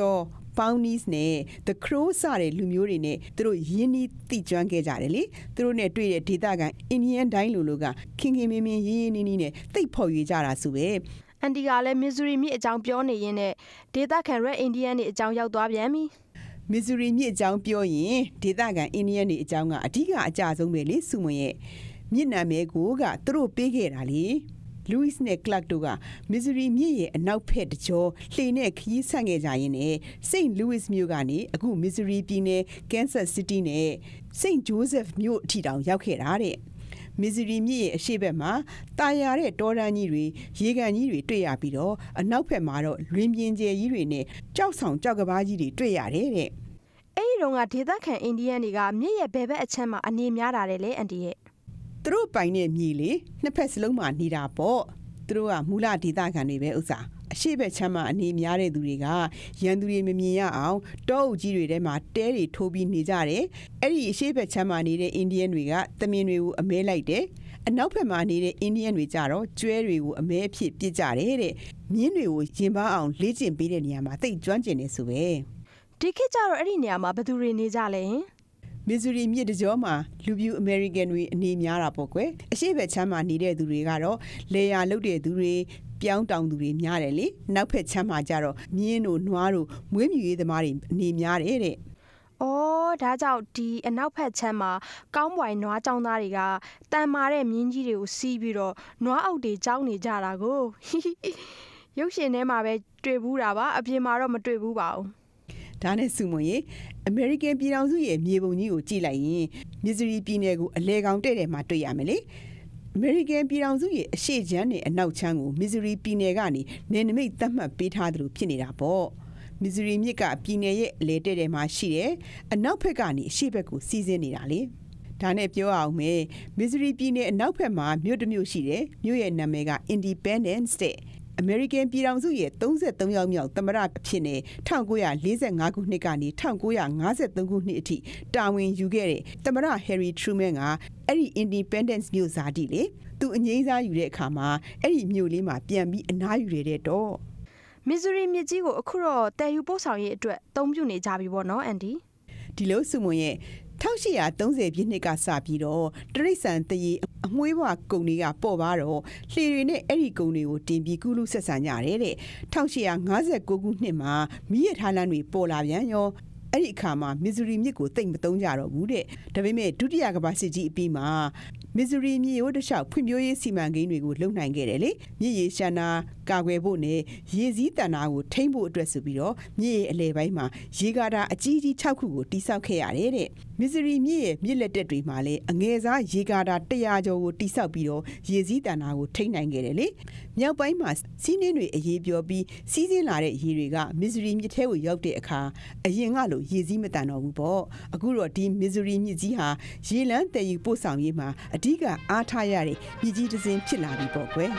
Pawnees နဲ့ The Crow စတဲ့လူမျိုးတွေနဲ့သူတို့ရင်းနှီးသိကျွမ်းခဲ့ကြတယ်လေသူတို့နဲ့တွေ့တဲ့ဒေသခံ Indian တိုင်းလူလူကခင်ခင်မင်းမင်းရင်းရင်းနှီးနှီးနဲ့သိပ်ဖော်ရွေကြတာဆိုပဲအန်ဒီကလည်း Missouri မြစ်အကြောင်းပြောနေရင်းနဲ့ဒေသခံ Red Indian တွေအကြောင်းရောက်သွားပြန်ပြီမစ်ဇူရီမြစ်အကြောင်းပြောရင်ဒေသခံအိန္ဒိယတွေအကြောင်းကအဓိကအကြဆုံးပဲလေစုမွန်ရဲ့မြစ်နာမည်ကိုကသူတို့ပေးခဲ့တာလေလူးစ်နဲ့ကလပ်တို့ကမစ်ဇူရီမြစ်ရဲ့အနောက်ဖက်တကြောလှေနဲ့ခရီးဆက်ခဲ့ကြရင်းနဲ့စိန့်လူးစ်မြို့ကနေအခုမစ်ဇူရီပြည်နယ်ကန်ဆတ်စီးတီးနဲ့စိန့်ဂျိုးဇက်မြို့အထိတောင်ရောက်ခဲ့တာတဲ့မစ်ဇူရီမြစ်ရဲ့အရှေ့ဘက်မှာတာယာတဲ့တောတန်းကြီးတွေရေကန်ကြီးတွေတွေ့ရပြီးတော့အနောက်ဘက်မှာတော့လွင်ပြင်ကျယ်ကြီးတွေနဲ့ကြောက်ဆောင်ကြောက်ကဘာကြီးတွေတွေ့ရတယ်တဲ့အဲ့ဒီတော့ကဒေသခံအိန္ဒိယတွေကမြစ်ရဲ့ဘယ်ဘက်အချမ်းမှာအနေများတာလေအန်တီရဲ့သူတို့ပိုင်တဲ့မြေလေနှစ်ဖက်စလုံးမှာနေတာပေါ့သူတို့ကမူလဒေသခံတွေပဲဥစ္စာအရှိဘက်ချမ်းမှာအနေများတဲ့သူတွေကရန်သူတွေမမြင်ရအောင်တောအုပ်ကြီးတွေထဲမှာတဲတွေထိုးပြီးနေကြတယ်အဲ့ဒီအရှိဘက်ချမ်းမှာနေတဲ့အိန္ဒိယတွေကသမင်တွေကိုအမဲလိုက်တယ်အနောက်ဘက်မှာနေတဲ့အိန္ဒိယတွေကြတော့ကျွဲတွေကိုအမဲအဖြစ်ပစ်ကြတယ်တဲ့မြင်းတွေကိုရင်ပန်းအောင်လေ့ကျင့်ပေးတဲ့နေရာမှာသိကျွမ်းကျင်နေဆိုပဲဒီခေတ်ကျတော့အဲ့ဒီနေရာမှာဘယ်သူတွေနေကြလဲမစ်ဇူရီမြစ်တကြောမှာလူပြူအမေရိကန်တွေအနေများတာပေါ့ကွယ်အရှိဘက်ချမ်းမှာနေတဲ့သူတွေကတော့လေယာလုတ်တဲ့သူတွေပြောင်းတောင်သူတွေများတယ်လေနောက်ဖက်ချမ်းမှာကျတော့မြင်းတို့နွားတို့မွေးမြူရေးသမားတွေအနေများတယ်တဲ့အော်ဒါကြောင့်ဒီအနောက်ဖက်ချမ်းမှာကောင်းပွိုင်နွားကြောင်းသားတွေကတန်မာတဲ့မြင်းကြီးတွေကိုစီးပြီးတော့နွားအုပ်တွေကြောင်းနေကြတာကိုရုပ်ရှင်ထဲမှာပဲတွေ့ဘူးတာပါအပြင်မှာတော့မတွေ့ဘူးပါဘူးဒါနဲ့စုမွန်ရေအမေရိကန်ပြည်ထောင်စုရဲ့မြေပုံကြီးကိုကြည့်လိုက်ရင်မစ်ဇူရီပြည်နယ်ကိုအလဲကောင်တဲ့တယ်မှာတွေ့ရမယ်လေအမေရိကန်ပြည်ထောင်စုရဲ့အရှေ့ချမ်းနဲ့အနောက်ချမ်းကိုမစ်ဇူရီပြည်နယ်ကနေနယ်နိမိတ်သတ်မှတ်ပေးထားသလိုဖြစ်နေတာပေါ့မစ်ဇူရီမြစ်ကပြည်နယ်ရဲ့အလဲတဲ့တယ်မှာရှိတယ်အနောက်ဘက်ကနေအရှေ့ဘက်ကိုစီးဆင်းနေတာလေဒါနဲ့ပြောအောင်မယ်မစ်ဇူရီပြည်နယ်အနောက်ဘက်မှာမြို့တစ်မြို့ရှိတယ်မြို့ရဲ့နာမည်က Independence တဲ့အမေရိကန်ပြည်ထောင်စုရဲ့သုံးဆယ်သုံးယောက်မြောက်သမ္မတအဖြစ်နဲ့၁၉၄၅ခုနှစ်ကနေ၁၉၅၃ခုနှစ်အထိတာဝန်ယူခဲ့တဲ့သမ္မတ Harry Truman ကအဲ့ဒီ Independence မြို့ဇာတိလေသူအငိမ့်စားယူတဲ့အခါမှာအဲ့ဒီမြို့လေးမှာပြန်ပြီးအနားယူရတဲ့တော့မစ်ဇူရီမြစ်ကြီးကိုအခုတော့တည်ယူပို့ဆောင်ရေးအတွက်အသုံးပြုနေကြပြီပေါ့နော်အန်ဒီဒီလိုစုမွန်ရဲ့၁၈၃၀ပြည့်နှစ်ကစပြီးတော့တရိတ်ဆန်တရေအမွှေးဘွားကုံတွေကပေါ်ပါတော့လှေတွေနဲ့အဲ့ဒီကုံတွေကိုတင်ပြီးကုလူဆက်ဆံကြရတယ်တဲ့၁၈၅၉ခုနှစ်မှာမီးရထားလမ်းတွေပေါ်လာပြန်ရောအဲ့ဒီအခါမှာမစ်ဇူရီမြစ်ကိုတိတ်မသုံးကြတော့ဘူးတဲ့ဒါပေမဲ့ဒုတိယကမ္ဘာစစ်ကြီးအပြီးမှာမစ်ဇူရီမြစ်ရိုးတစ်လျှောက်ဖွံ့ဖြိုးရေးစီမံကိန်းတွေကိုလုပ်နိုင်ခဲ့တယ်လေမြစ်ရေရှမ်းနာကာကွယ်ဖို့နဲ့ရေစည်းတန်တာကိုထိန်းဖို့အတွက်ဆိုပြီးတော့မြစ်ရေအလဲပိုင်းမှာရေကာတာအကြီးကြီး၆ခုကိုတိစောက်ခဲ့ရတယ်တဲ့မစ်ဇူရီမြစ်ရဲ့မြစ်လက်တက်တွေမှာလည်းအငယ်စားရေကာတာ၁၀၀ကျော်ကိုတိစောက်ပြီးတော့ရေစည်းတန်တာကိုထိန်းနိုင်ခဲ့တယ်လေမြောက်ပိုင်းမှာစီးနှင်းတွေအရေးပြောပြီးစီးဆင်းလာတဲ့ရေတွေကမစ်ဇူရီမြစ်ထဲကိုရောက်တဲ့အခါအရင်ကလိုရေစည်းမတန်တော့ဘူးပေါ့အခုတော့ဒီမစ်ဇူရီမြစ်ကြီးဟာရေလမ်းတည်ယူပို့ဆောင်ရေးမှာအဓိကအားထားရတဲ့မြစ်ကြီးတစ်စင်းဖြစ်လာပြီပေါ့ကွယ်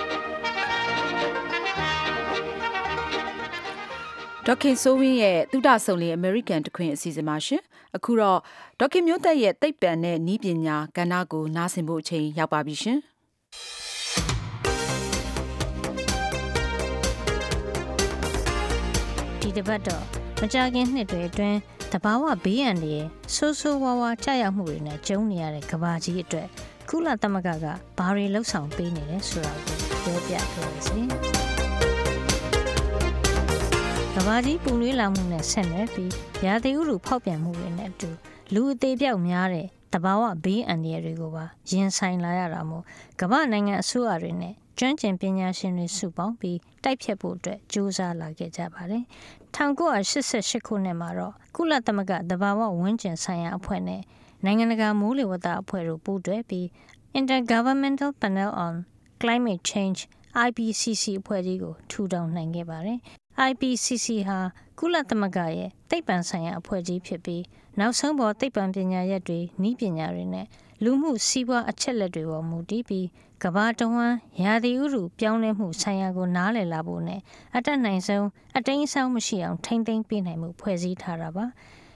ဒေါက်ခင်ဆိုးဝင်းရဲ့သုဒဆုံလင်း American တခွင်အစီအစဉ်မှာရှင်အခုတော့ဒေါက်ခင်မျိုးသက်ရဲ့သိပ္ပံနဲ့နည်းပညာကဏ္ဍကိုနားဆင်ဖို့အချိန်ရောက်ပါပြီရှင်ဒီတစ်ပတ်တော့မကြာခင်နှစ်တွေအတွင်းတဘာဝဘေးအန္တရာယ်ဆိုးဆိုးဝါးဝါးကြာရောက်မှုတွေနဲ့ကြုံနေရတဲ့ကမ္ဘာကြီးအတွက်ကုလသမဂ္ဂကဘာတွေလှုပ်ဆောင်ပေးနေလဲဆိုတာကိုပြောပြပေးပါစီ။ကမ္ဘာကြီးပူနွေးလာမှုနဲ့ဆက်နွယ်ပြီးရာသီဥတုဖောက်ပြန်မှုတွေနဲ့အတူလူအသေးပြောက်များတဲ့တဘာဝဘေးအန္တရာယ်တွေကိုပါရင်ဆိုင်လာရတာမို့ကမ္ဘာနိုင်ငံအစိုးရတွေနဲ့ကျွမ်းကျင်ပညာရှင်တွေစုပေါင်းပြီးတိုက်ဖြတ်ဖို့အတွက်ကြိုးစားလာခဲ့ကြပါတယ်။၁၉၈၈ခုနှစ်မှာတော့ကုလသမဂ္ဂသဘာဝဝန်းကျင်ဆိုင်ရာအဖွဲ့နဲ့နိုင်ငံတကာမိုးလေဝသအဖွဲ့တို့ပူးတွဲပြီး Intergovernmental Panel on Climate Change အိုင် ပီ စီ စီ အဖွဲ့ကြီးကိုထူထောင်နိုင်ခဲ့ပါတယ်။ အိုင် ပီ စီ စီ ဟာကုလသမဂ္ဂရဲ့သိပ္ပံဆိုင်ရာအဖွဲ့ကြီးဖြစ်ပြီးနောက်ဆုံးပေါ်သိပ္ပံပညာရပ်တွေနည်းပညာတွေနဲ့လူမှုစီးပွားအချက်လက်တွေပေါ်မူတည်ပြီးကမ္ဘာတဝန်းရာသီဥတုပြောင်းလဲမှုဆိုင်ရာကိုနားလည်လာဖို့နဲ့အတတ်နိုင်ဆုံးအတိမ်းအစောင်းမရှိအောင်ထိန်းသိမ်းပေးနိုင်မှုဖွဲ့စည်းထားတာပါ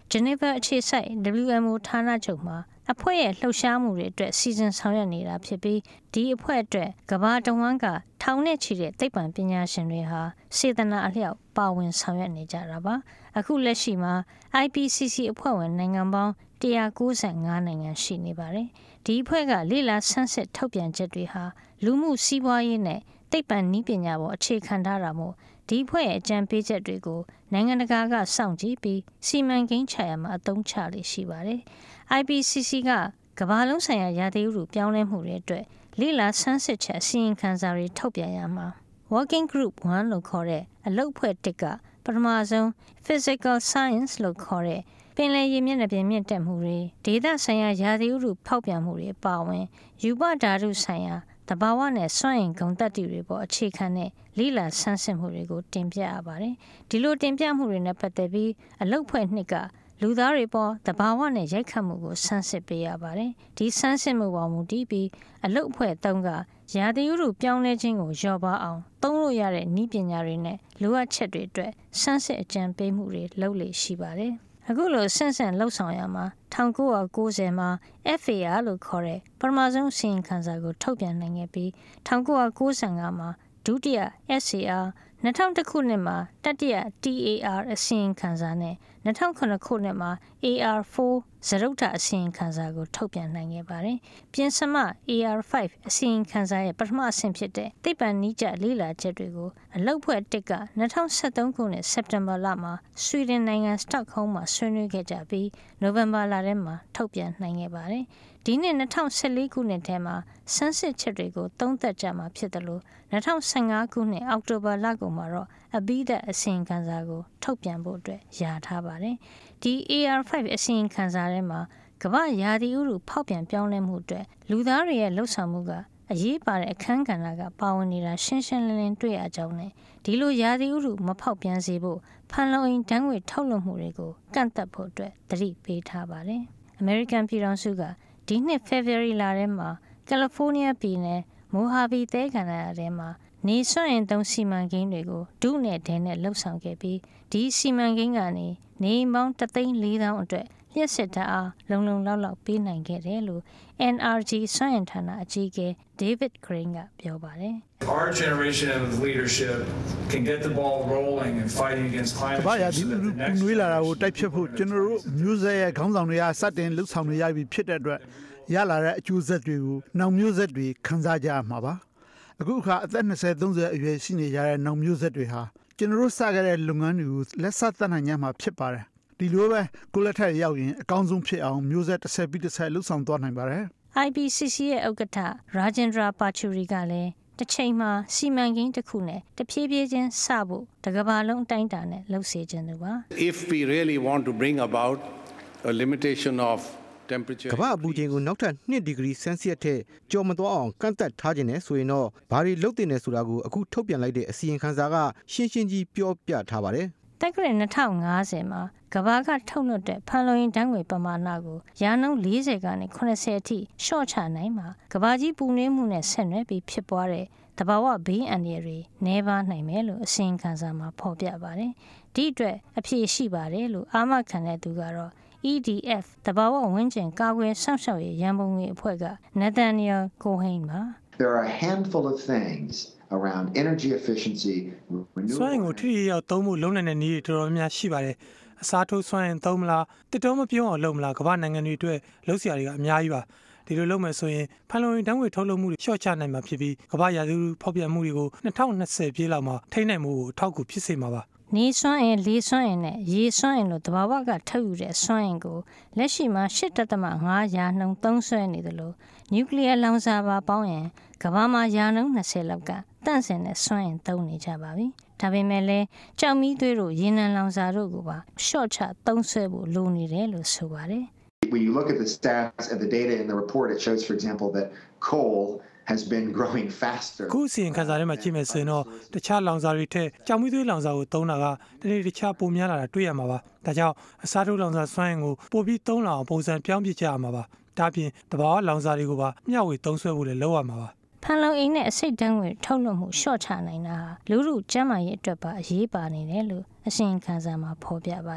Geneva အခြေစိုက် W M O ဌာနချုပ်မှာအဖွဲ့ရဲ့လှုပ်ရှားမှုတွေအတွက်စီစဉ်ဆောင်ရွက်နေတာဖြစ်ပြီးဒီအဖွဲ့အတွက်ကမ္ဘာတဝန်းကထောင်နဲ့ချီတဲ့သိပ္ပံပညာရှင်တွေဟာစေတနာအလျောက်ပါဝင်ဆောင်ရွက်နေကြတာပါအခုလက်ရှိမှာ I P C C အဖွဲ့ဝင်နိုင်ငံပေါင်းone hundred ninety-fiveနိုင်ငံရှိနေပါတယ်ဒီအဖွဲ့ကလေ့လာဆန်းစစ်ထုတ်ပြန်ချက်တွေဟာလူမှုစီးပွားရေးနဲ့သိပ္ပံနည်းပညာပေါ်အခြေခံထားတာမို့ဒီအဖွဲ့ရဲ့အကြံပေးချက်တွေကိုနိုင်ငံတကာကစောင့်ကြည့်ပြီးစီမံကိန်းချရမှာအသုံးချလေရှိပါတယ်I P C C ကကမ္ဘာလုံးဆိုင်ရာရာသီဥတုပြောင်းလဲမှုတွေအတွက်လေ့လာဆန်းစစ်ချက်အစီရင်ခံစာတွေထုတ်ပြန်ရမှာ Working Group one လို့ခေါ်တဲ့အလုပ်အဖွဲ့တစ်ကပထမဆုံး Physical Science လို့ခေါ်တဲ့ပင်လယ်ရေမျက်နှာပြင်မြင့်တက်မှုတွေဒေသဆိုင်ရာရာသီဥတုဖောက်ပြန်မှုတွေပါဝင်ယူပဓာတုဆိုင်ရာတဘာဝနဲ့စွန့်ရင်ဂုံတက်တီတွေပေါ်အခြေခံတဲ့လိလာဆန်းစစ်မှုတွေကိုတင်ပြရပါတယ်ဒီလိုတင်ပြမှုတွေနဲ့ပတ်သက်ပြီးအလုပ်ဖွဲ့နှစ်ကလူသားတွေပေါ်တဘာဝနဲ့ရိုက်ခတ်မှုကိုဆန်းစစ်ပေးရပါတယ်ဒီဆန်းစစ်မှုပေါ်မူတည်ပြီးအလုပ်ဖွဲ့သုံးကရာသီဥတုပြောင်းလဲခြင်းကိုလျော့ပါအောင်သုံးလို့ရတဲ့နည်းပညာတွေနဲ့လိုအပ်ချက်တွေအတွက်ဆန်းစစ်အကြံပေးမှုတွေလုပ်လေရှိပါတယ်အခုလိုဆင့်ဆင့်လှုပ်ဆောင်ရမှာnineteen ninetyမှာ F A R လို့ခေါ်တဲ့ပထမဆုံးစီရင်ခံစာကိုထုတ်ပြန်နိုင်ခဲ့ပြီးnineteen ninety-fiveမှာဒုတိယ S A R two thousand oneခုနှစ်မှာတတိယ T A R အစီရင်ခံစာနဲ့two thousand sevenခုနှစ်မှာ A R four ဇရုတ်ထအစီရင်ခံစာကိုထုတ်ပြန်နိုင်ခဲ့ပါတယ်။ပြင်စမ A R five အစီရင်ခံစာရဲ့ပထမအဆင့်ဖြစ်တဲ့သိပ္ပံနည်းကျလေ့လာချက်တွေကိုအလုပ်ဖွဲ့တစ်ကtwo thousand seventeenခုနှစ်စက်တင်ဘာလမှာဆွီဒင်နိုင်ငံစတော့ဟုမ်းမှာဆွေးနွေးခဲ့ကြပြီးနိုဝင်ဘာလထဲမှာထုတ်ပြန်နိုင်ခဲ့ပါတယ်။ဒီနှစ်two thousand fourteenခုနှစ်ထဲမှာဆန်းစစ်ချက်တွေကိုသုံးသပ်ကြမှာဖြစ်တယ်လို့two thousand fifteenခုနှစ်အောက်တိုဘာလကုန်မှာတော့အဘိဓာတ်အစီရင်ခံစာကိုထုတ်ပြန်ဖို့အတွက်ယာထားပါတယ်။ဒီ A R five အစီရင်ခံစာထဲမှာကမ္ဘာရာသီဥတုဖောက်ပြန်ပြောင်းလဲမှုအတွက်လူသားတွေရဲ့လှုပ်ဆောင်မှုကအရေးပါတဲ့အခန်းကဏ္ဍကပါဝင်နေတာရှင်းရှင်းလင်းလင်းတွေ့ရကြောင်းနဲ့ဒီလိုရာသီဥတုမဖောက်ပြန်စေဖို့ဖန်လုံအိမ်ဓာတ်ငွေ့ထုတ်လွှတ်မှုတွေကိုကန့်သတ်ဖို့အတွက်သတိပေးထားပါတယ်။ American ပြည်ထောင်စုကဒီနှစ် February လထဲမှာ California ပြည်နယ် Mojave သဲကန္တာရထဲမှာနေစွန့်ရင်သုံးစီမံကိန်းတွေကိုဒုနဲ့ဒဲနဲ့လှုပ်ဆောင်ခဲ့ပြီးဒီစီမံကိန်းကနေနေပေါင်းone thousand four thousandအတွက်လျှက်စစ်ဓာတ်အားလုံလုံလောက်လောက်ပေးနိုင်ခဲ့တယ်လို့ N R G စွမ်းအင်ဌာနအကြီးအကဲ David Crane ကပြောပါတယ်။ Our generation of leadership can get the ball rolling and fighting against climate change. ဘာယာဒီလူနွေးလာတာကိုတိုက်ဖြတ်ဖို့ကျွန်တော်တို့မျိုးဆက်ရဲ့ခေါင်းဆောင်တွေကစတင်လှုပ်ဆောင်နေရပြီဖြစ်တဲ့အတွက်ရလာတဲ့အကျိုးဆက်တွေကိုနောက်မျိုးဆက်တွေခံစားကြရမှာပါအခုအခါအသက်twenty thirtyအရွယ်ရှိနေကြတဲ့နောက်မျိုးဆက်တွေဟာကျွန်တော်တို့စခဲ့တဲ့လုပ်ငန်းတွေကိုလက်ဆက်သတ်နိုင်ကြမှာဖြစ်ပါတယ်ဒီလိုပဲကိုလက်ထက်ရောက်ရင်အကောင်းဆုံးဖြစ်အောင်မျိုးဆက်တစ်ဆက်ပြီးတစ်ဆက်လှုပ်ဆောင်သွားနိုင်ပါတယ် I P C C ရဲ့ဥက္ကဋ္ဌ Rajendra Pachauri ကလည်းတစ်ချိန်မှာစီမံကိန်းတစ်ခုနဲ့တဖြည်းဖြည်းချင်းစဖို့တကမ္ဘာလုံးအတိုင်းအတာနဲ့လှုပ်စေခြင်းတို့ပါ If we really want to bring about a limitation of ကမ္ဘာအပူချိန်ကိုနောက်ထပ်two ဒီဂရီဆယ်စီယပ်ထက်ကျော်မသွားအောင်ကန့်သတ်ထားခြင်းနဲ့ဆိုရင်တော့ဘာတွေလုပ်တင်နေဆိုတာကိုအခုထုတ်ပြန်လိုက်တဲ့အစီရင်ခံစာကရှင်းရှင်းကြီးပြောပြထားပါတယ်တက္ကရာtwenty fiftyမှာကမ္ဘာကထုတ်လွှတ်တဲ့ဖန်လုံအိမ်ဓာတ်ငွေ့ပမာဏကိုရာနှုန်းfortyကနေseventyအထိလျှော့ချနိုင်မှာကမ္ဘာကြီးပူနွေးမှုနဲ့ဆက်နွယ်ပြီးဖြစ်ပွားတဲ့တဘာဝဘေးအန္တရာယ်တွေနှဲပါနိုင်မယ်လို့အစီရင်ခံစာမှာဖော်ပြပါတယ်ဒီအတွက်အဖြေရှိပါတယ်လို့အာမခံတဲ့သူကတော့E D F တဘာဝဝန်းကျင်ကာကွယ်စောင့်ရှောက်ရေးရန်ပုံငွေအဖွဲ့က Nathaniel Cohen ပါ There are a handful of things around energy efficiency စွမ်းအင်ကိုထိထိရောက်သုံးမှုလုံးနိုင်တဲ့နည်းတွေတော်တော်များရှိပါတယ်အစားထိုးစွမ်းအင်သုံးမလားတစ်တုံးမပြုံးအောင်လုပ်မလားကမ္ဘာနိုင်ငံတွေအတွက်လုပ်စရာတွေကအများကြီးပါဒီလိုလုပ်မယ်ဆိုရင်ဖန်လုံအိမ်ဓာတ်ငွေ့ထုတ်လွှတ်မှုတွေလျှော့ချနိုင်မှာဖြစ်ပြီးကမ္ဘာရာသီဥတုဖောက်ပြန်မှုတွေကိုtwenty twentyပြည့်လောက်မှာထိန်းနိုင်မှုကိုအထောက်အကူဖြစ်စေမှာပါနေစွမ်းအင်လေစွမ်းအင်နဲ့ရေစွမ်းအင်လို့တဘာဝကထုတ်ယူတဲ့စွမ်းအင်ကိုလက်ရှိမှာeight point fiveရာနှုန်းသုံးစွဲနေတယ်လို့နျူကလ িয়ার လောင်စာပါပေါင်းရင်ကမ္ဘာမှာရာနှုန်းtwentyလောက်ကတန့်စင်တဲ့စွမ်းအင်သုံးနေကြပါပြီ။ဒါပေမဲ့လည်းကြောက်မီးသွေးတို့ရေနံလောင်စာတို့ကိုပါရှော့ချသုံးစွဲဖို့လိုနေတယ်လို့ဆိုပါတယ်။ When you look at the stats and the data in the report it shows for example that coal has been growing faster ခုစီရင်ခံစာထဲမှာကြည့်မယ်ဆိုရင်တော့တခြားလောင်စာတွေထက်ကြောင်မီးသွေးလောင်စာကိုသုံးတာကတနေ့တခြားပိုများလာတာတွေ့ရမှာပါဒါကြောင့်အစားထိုးလောင်စာစွမ်းအင်ကိုပိုပြီးသုံးလာအောင်ပုံစံပြောင်းပြကြရမှာပါဒါပြင်တဘာဝလောင်စာတွေကိုပါမျှဝေသုံးစွဲဖို့လည်းလုပ်ရမှာပါဖန်လုံအိမ်နဲ့အစိတ်ဓာတ်ငွေ့ထုတ်လွှတ်မှုလျှော့ချနိုင်တာဟာလူမှုကျန်းမာရေးအတွက်ပါအရေးပါနေတယ်လို့အစီရင်ခံစာမှာဖော်ပြပါတယ်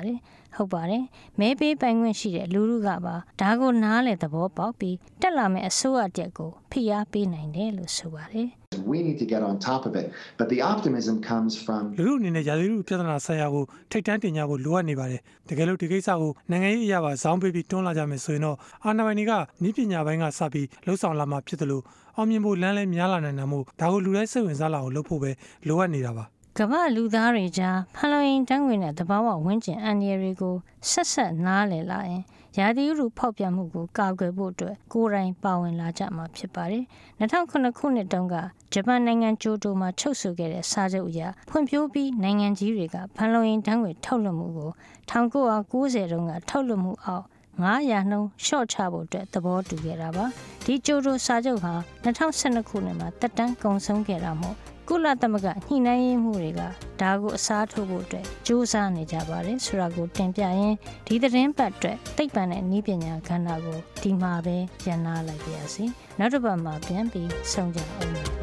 ဟုတ်ပါတယ်မဲပေးပိုင်ခွင့်ရှိတဲ့လူလူကပါဒါကိုနားလေသဘောပေါက်ပြီးတက်လာမယ့်အစိုးရတက်ကိုဖိအားပေးနိုင်တယ်လို့ဆိုပါတယ် We need to get on top of it. But the optimism comes from လူလူအနေနဲ့ရာသီဥတုပြဿနာဆိုင်ရာကိုထိတ်တန့်တင်ကြဖို့လိုအပ်နေပါတယ်။တကယ်လို့ဒီကိစ္စကိုနိုင်ငံရေးအရာပါဇောင်းပေးပြီးတွန်းလာကြမယ်ဆိုရင်တော့အာဏာပိုင်တွေကနည်းပညာပိုင်းကစပြီးလှုပ်ဆောင်လာမှဖြစ်တယ်လို့အောင်မြင်ဖို့လမ်းလဲများလာနိုင်တာမို့ဒါကိုလူတိုင်းစိတ်ဝင်စားလာအောင်လုပ်ဖို့ပဲလိုအပ်နေတာပါကမ္ဘာလူသားတွေကြားဖန်လုံအိမ်တန်းဝင်တဲ့သဘာဝဝန်းကျင်အန္တရာယ်တွေကိုဆက်ဆက်နားလည်လာရင်ရာသီဥတုဖောက်ပြန်မှုကိုကာကွယ်ဖို့အတွက်ကိုယ်တိုင်ပါဝင်လာကြမှာဖြစ်ပါတယ်။၂၀၀၇ခုနှစ်တုန်းကဂျပန်နိုင်ငံကျိုတိုမှာချုပ်ဆိုခဲ့တဲ့စာချုပ်အရဖွံ့ဖြိုးပြီးနိုင်ငံကြီးတွေကဖန်လုံအိမ်တန်းဝင်ထုတ်လွှတ်မှုကို၁၉၉၀တုန်းကထုတ်လွှတ်မှုအောက်၅ရာနှုန်းရှော့ချဖို့အတွက်သဘောတူခဲ့တာပါ။ဒီကျိုတိုစာချုပ်ဟာ၂၀၁၂ခုနှစ်မှာတက်တန်းကုန်ဆုံးခဲ့တာမို့ကုလသမဂ္ဂညှိနှိုင်းရေးမှုတွေကဒါကိုအစားထိုးဖို့အတွက်စူးစမ်းနေကြပါတယ်ဆိုတာကိုတင်ပြရင်းဒီသတင်းပတ်အတွက်သိပ္ပံနဲ့နည်းပညာကဏ္ဍကိုဒီမှာပဲရန်နာလိုက်ပါရစေနောက်တစ်ပတ်မှာပြန်ပြီးဆုံကြအောင်နော်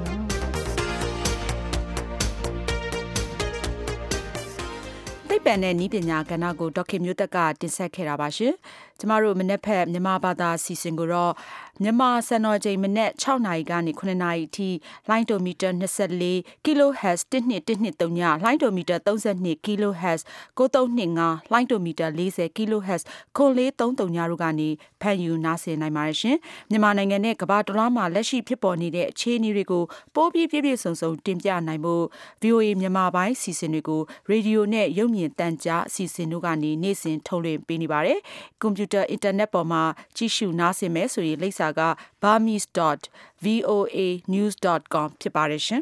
သိပ္ပံနဲ့နည်းပညာကဏ္ဍကိုဒေါက်ခင်မျိုးသက်ကတင်ဆက်ခဲ့တာပါရှင်ကျမတို့မနေ့ဖက်မြန်မာဘာသာစီစဉ်ကိုတော့မြန်မာစံတော်ချိန်မနေ့၆နာရီကနေခုနှစ်နာရီအထိလိုင်းဒိုမီတာ၂၄ kilohertz တစ်နှစ်တစ်နှစ်သုံးညလိုင်းဒိုမီတာ၃၂ kilohertz ၉၃၂၅လိုင်းဒိုမီတာ၄၀ kilohertz ခွန်လေး၃၃ညတို့ကနေဖန်ယူနားဆင်နိုင်ပါတယ်ရှင်မြန်မာနိုင်ငံနဲ့ကမ္ဘာတလွှားမှာလက်ရှိဖြစ်ပေါ်နေတဲ့အခြေအနေတွေကိုပိုးပြည့်ပြည့်ပြည့်စုံစုံတင်ပြနိုင်ဖို့ ဗွီအိုအေ မြန်မာပိုင်းစီစဉ်တွေကိုရေဒီယိုနဲ့ရုပ်မြင်သံကြားအစီအစဉ်တို့ကနေနေ့စဉ်ထုတ်လွှင့်ပေးနေပါတယ်ကွန်ပျူတာအင်တာနက်ပေါ်မှာကြည့်ရှုနားဆင်မယ်ဆိုရင်လိပ်စာက burmese dot voa news dot com ဖြစ်ပါတယ်ရှင်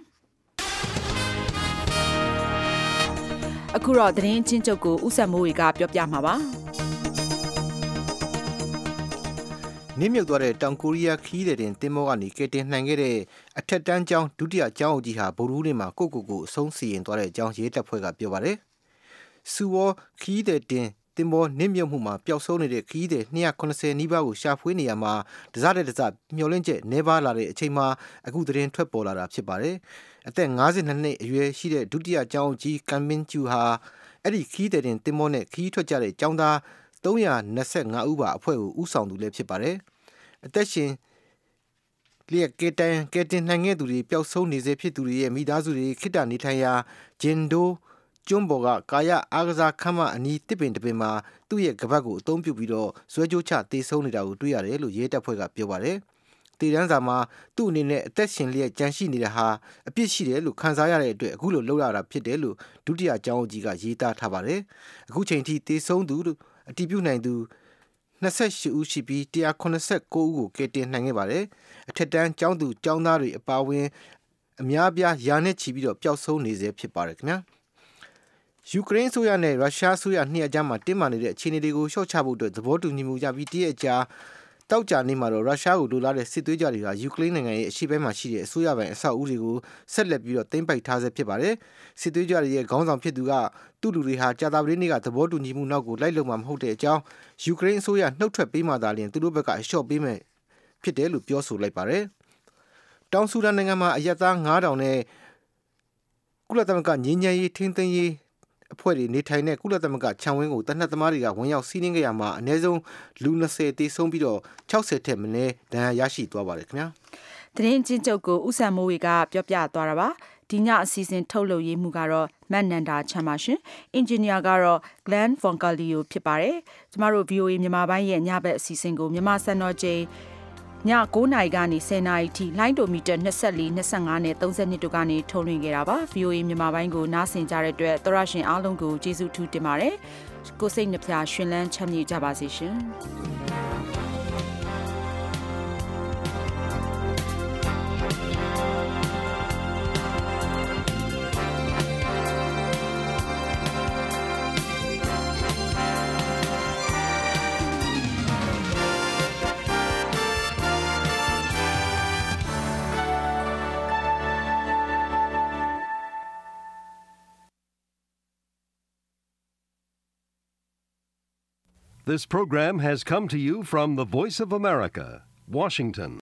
အခုတော့သတင်းချင်းချုပ်ကိုဥဆက်မိုးဝေကပြောပြမှာပါနင်းမြုပ်သွားတဲ့တောင်ကိုရီးယားခီးတဲ့တင်တင်မောကနေကယ်တင်နိုင်ခဲ့တဲ့အထက်တန်းကျောင်းဒုတိယကျောင်းအုပ်ကြီးဟာဗုဒ္ဓဟူးနေ့မှာကိုကိုကိုအဆုံးစီရင်သွားတဲ့အကြောင်းရေးတပ်ဖွဲ့ကပြောပါတယ်စူဝေါ်ခီးတဲ့တင်တင်မောနင်းမြုပ်မှုမှာပျောက်ဆုံးနေတဲ့ခီးတဲ့၂၇၀နီးပါးကိုရှာဖွေနေရမှာတစားတဲ့တစားမျောလင့်ချက်နေပါလာတဲ့အချိန်မှာအခုသတင်းထွက်ပေါ်လာတာဖြစ်ပါတယ်အသက်၅၂နှစ်အရွယ်ရှိတဲ့ဒုတိယကျောင်းအုပ်ကြီးကမ်မင်ကျူဟာအဲ့ဒီခီးတဲ့တင်တင်မောနဲ့ခီးထွက်ကြတဲ့ကျောင်းသား၃၂၅ဦးပါအဖွဲ့ကိုဦးဆောင်သူလည်းဖြစ်ပါတယ်အသက်ရှင်လျက်ကတန်ကတင်နိုင်တဲ့သူတွေပျောက်ဆုံးနေစေဖြစ်သူတွေရဲ့မိသားစုတွေခိတ္တနေထိုင်ရာဂျင်ဒိုကျွန်းပေါ်ကကာယအားကစားခမ်းမအနီးတစ်ပင်တစ်ပင်မှာသူ့ရဲ့ကပတ်ကိုအသုံးပြုပြီးတော့ဇွဲကြိုးချတေဆုံးနေတာကိုတွေ့ရတယ်လို့ရဲတပ်ဖွဲ့ကပြောပါတယ်။တေတန်းစာမှာသူ့အနေနဲ့အသက်ရှင်လျက်ကြံရှိနေတာဟာအပြစ်ရှိတယ်လို့ခန်းစားရတဲ့အတွက်အခုလိုလုပ်ရတာဖြစ်တယ်လို့ဒုတိယကျောင်းအကြီးကရေးသားထားပါတယ်။အခုချိန်ထိတေဆုံးသူအတည်ပြုနိုင်သူ၂၈ဦးရှိပြီး၁၇၉ဦးကိုကယ်တင်နိုင်ခဲ့ပါတယ်။အထက်တန်းကျောင်းသူကျောင်းသားတွေအပါအဝင်အများပြားရာနဲ့ချီပြီးတော့ပျောက်ဆုံးနေစေဖြစ်ပါတယ်ခင်ဗျာ။ယူကရိန်းဆိုရနဲ့ရုရှားဆိုရနှစ်အကြားမှာတင်းမာနေတဲ့အခြေအနေတွေကိုရှော့ချဖို့အတွက်သဘောတူညီမှုရပြီးတရက်ကြာတောက်ကြနေမှာတော့ရုရှားကိုလိုလားတဲ့စစ်သွေးကြွတွေကယူကရိန်းနိုင်ငံရဲ့အရှေ့ဘက်မှာရှိတဲ့အစိုးရပိုင်းအဆောက်အဦတွေကိုဆက်လက်ပြီးတော့သိမ်းပိုက်ထားဆဲဖြစ်ပါတယ်။စစ်သွေးကြွတွေရဲ့ခေါင်းဆောင်ဖြစ်သူကသူ့လူတွေဟာကြာသပတေးနေ့ကသဘောတူညီမှုနောက်ကိုလိုက်လုံမှာမဟုတ်တဲ့အကြောင်းယူကရိန်းအစိုးရနှုတ်ထွက်ပေးမှသာလျှင်သူတို့ဘက်ကအလျှော့ပေးမယ်ဖြစ်တယ်လို့ပြောဆိုလိုက်ပါတယ်။တောင်ဆူဒန်နိုင်ငံမှာအရက်သား၅ထောင်နဲ့ကုလသမဂ္ဂငြိမ်းချမ်းရေးထိန်းသိမ်းရေးအဖွဲ့တွေနေထိုင်တဲ့ကုလသမဂ္ဂခြံဝင်းကိုတနက်သမားတွေကဝင်ရောက်စီးနင်းခဲ့ရမှာအနည်းဆုံးလူ၂၀တေဆုံးပြီးတော့၆၀ထက်မနည်းဒဏ်ရာရရှိသွားပါတယ်ခင်ဗျာသတင်းချင်းချုပ်ကိုဥဆန်မိုးဝေကပြောပြသွားတာပါဒီညအစီအစဉ်ထုတ်လုပ်ရေးမှုကတော့မန်နန္ဒာချမ်းပါရှင်အင်ဂျင်နီယာကတော့ Glenn Foncalio ဖြစ်ပါတယ်ကျမတို့ ဗွီအိုအေ မြန်မာပိုင်းရဲ့ညဘက်အစီအစဉ်ကိုမြန်မာစံတော်ချိန်ည၉နာရီကနေ၁၀နာရီထိလိုင်းဒိုမီတာ၂၄ ၂၅နဲ့၃၂တို့ကနေထုတ်လွှင့်ခဲ့တာပါ ဗွီအိုအေ မြန်မာပိုင်းကိုနားဆင်ကြတဲ့အတွက်သောရရှင်အားလုံးကိုကျေးဇူးထူးတင်ပါတယ်ကိုစိတ်နှဖျားရှင်လန်းချမ်းမြေ့ကြပါစေရှင် This program has come to you from the Voice of America, Washington.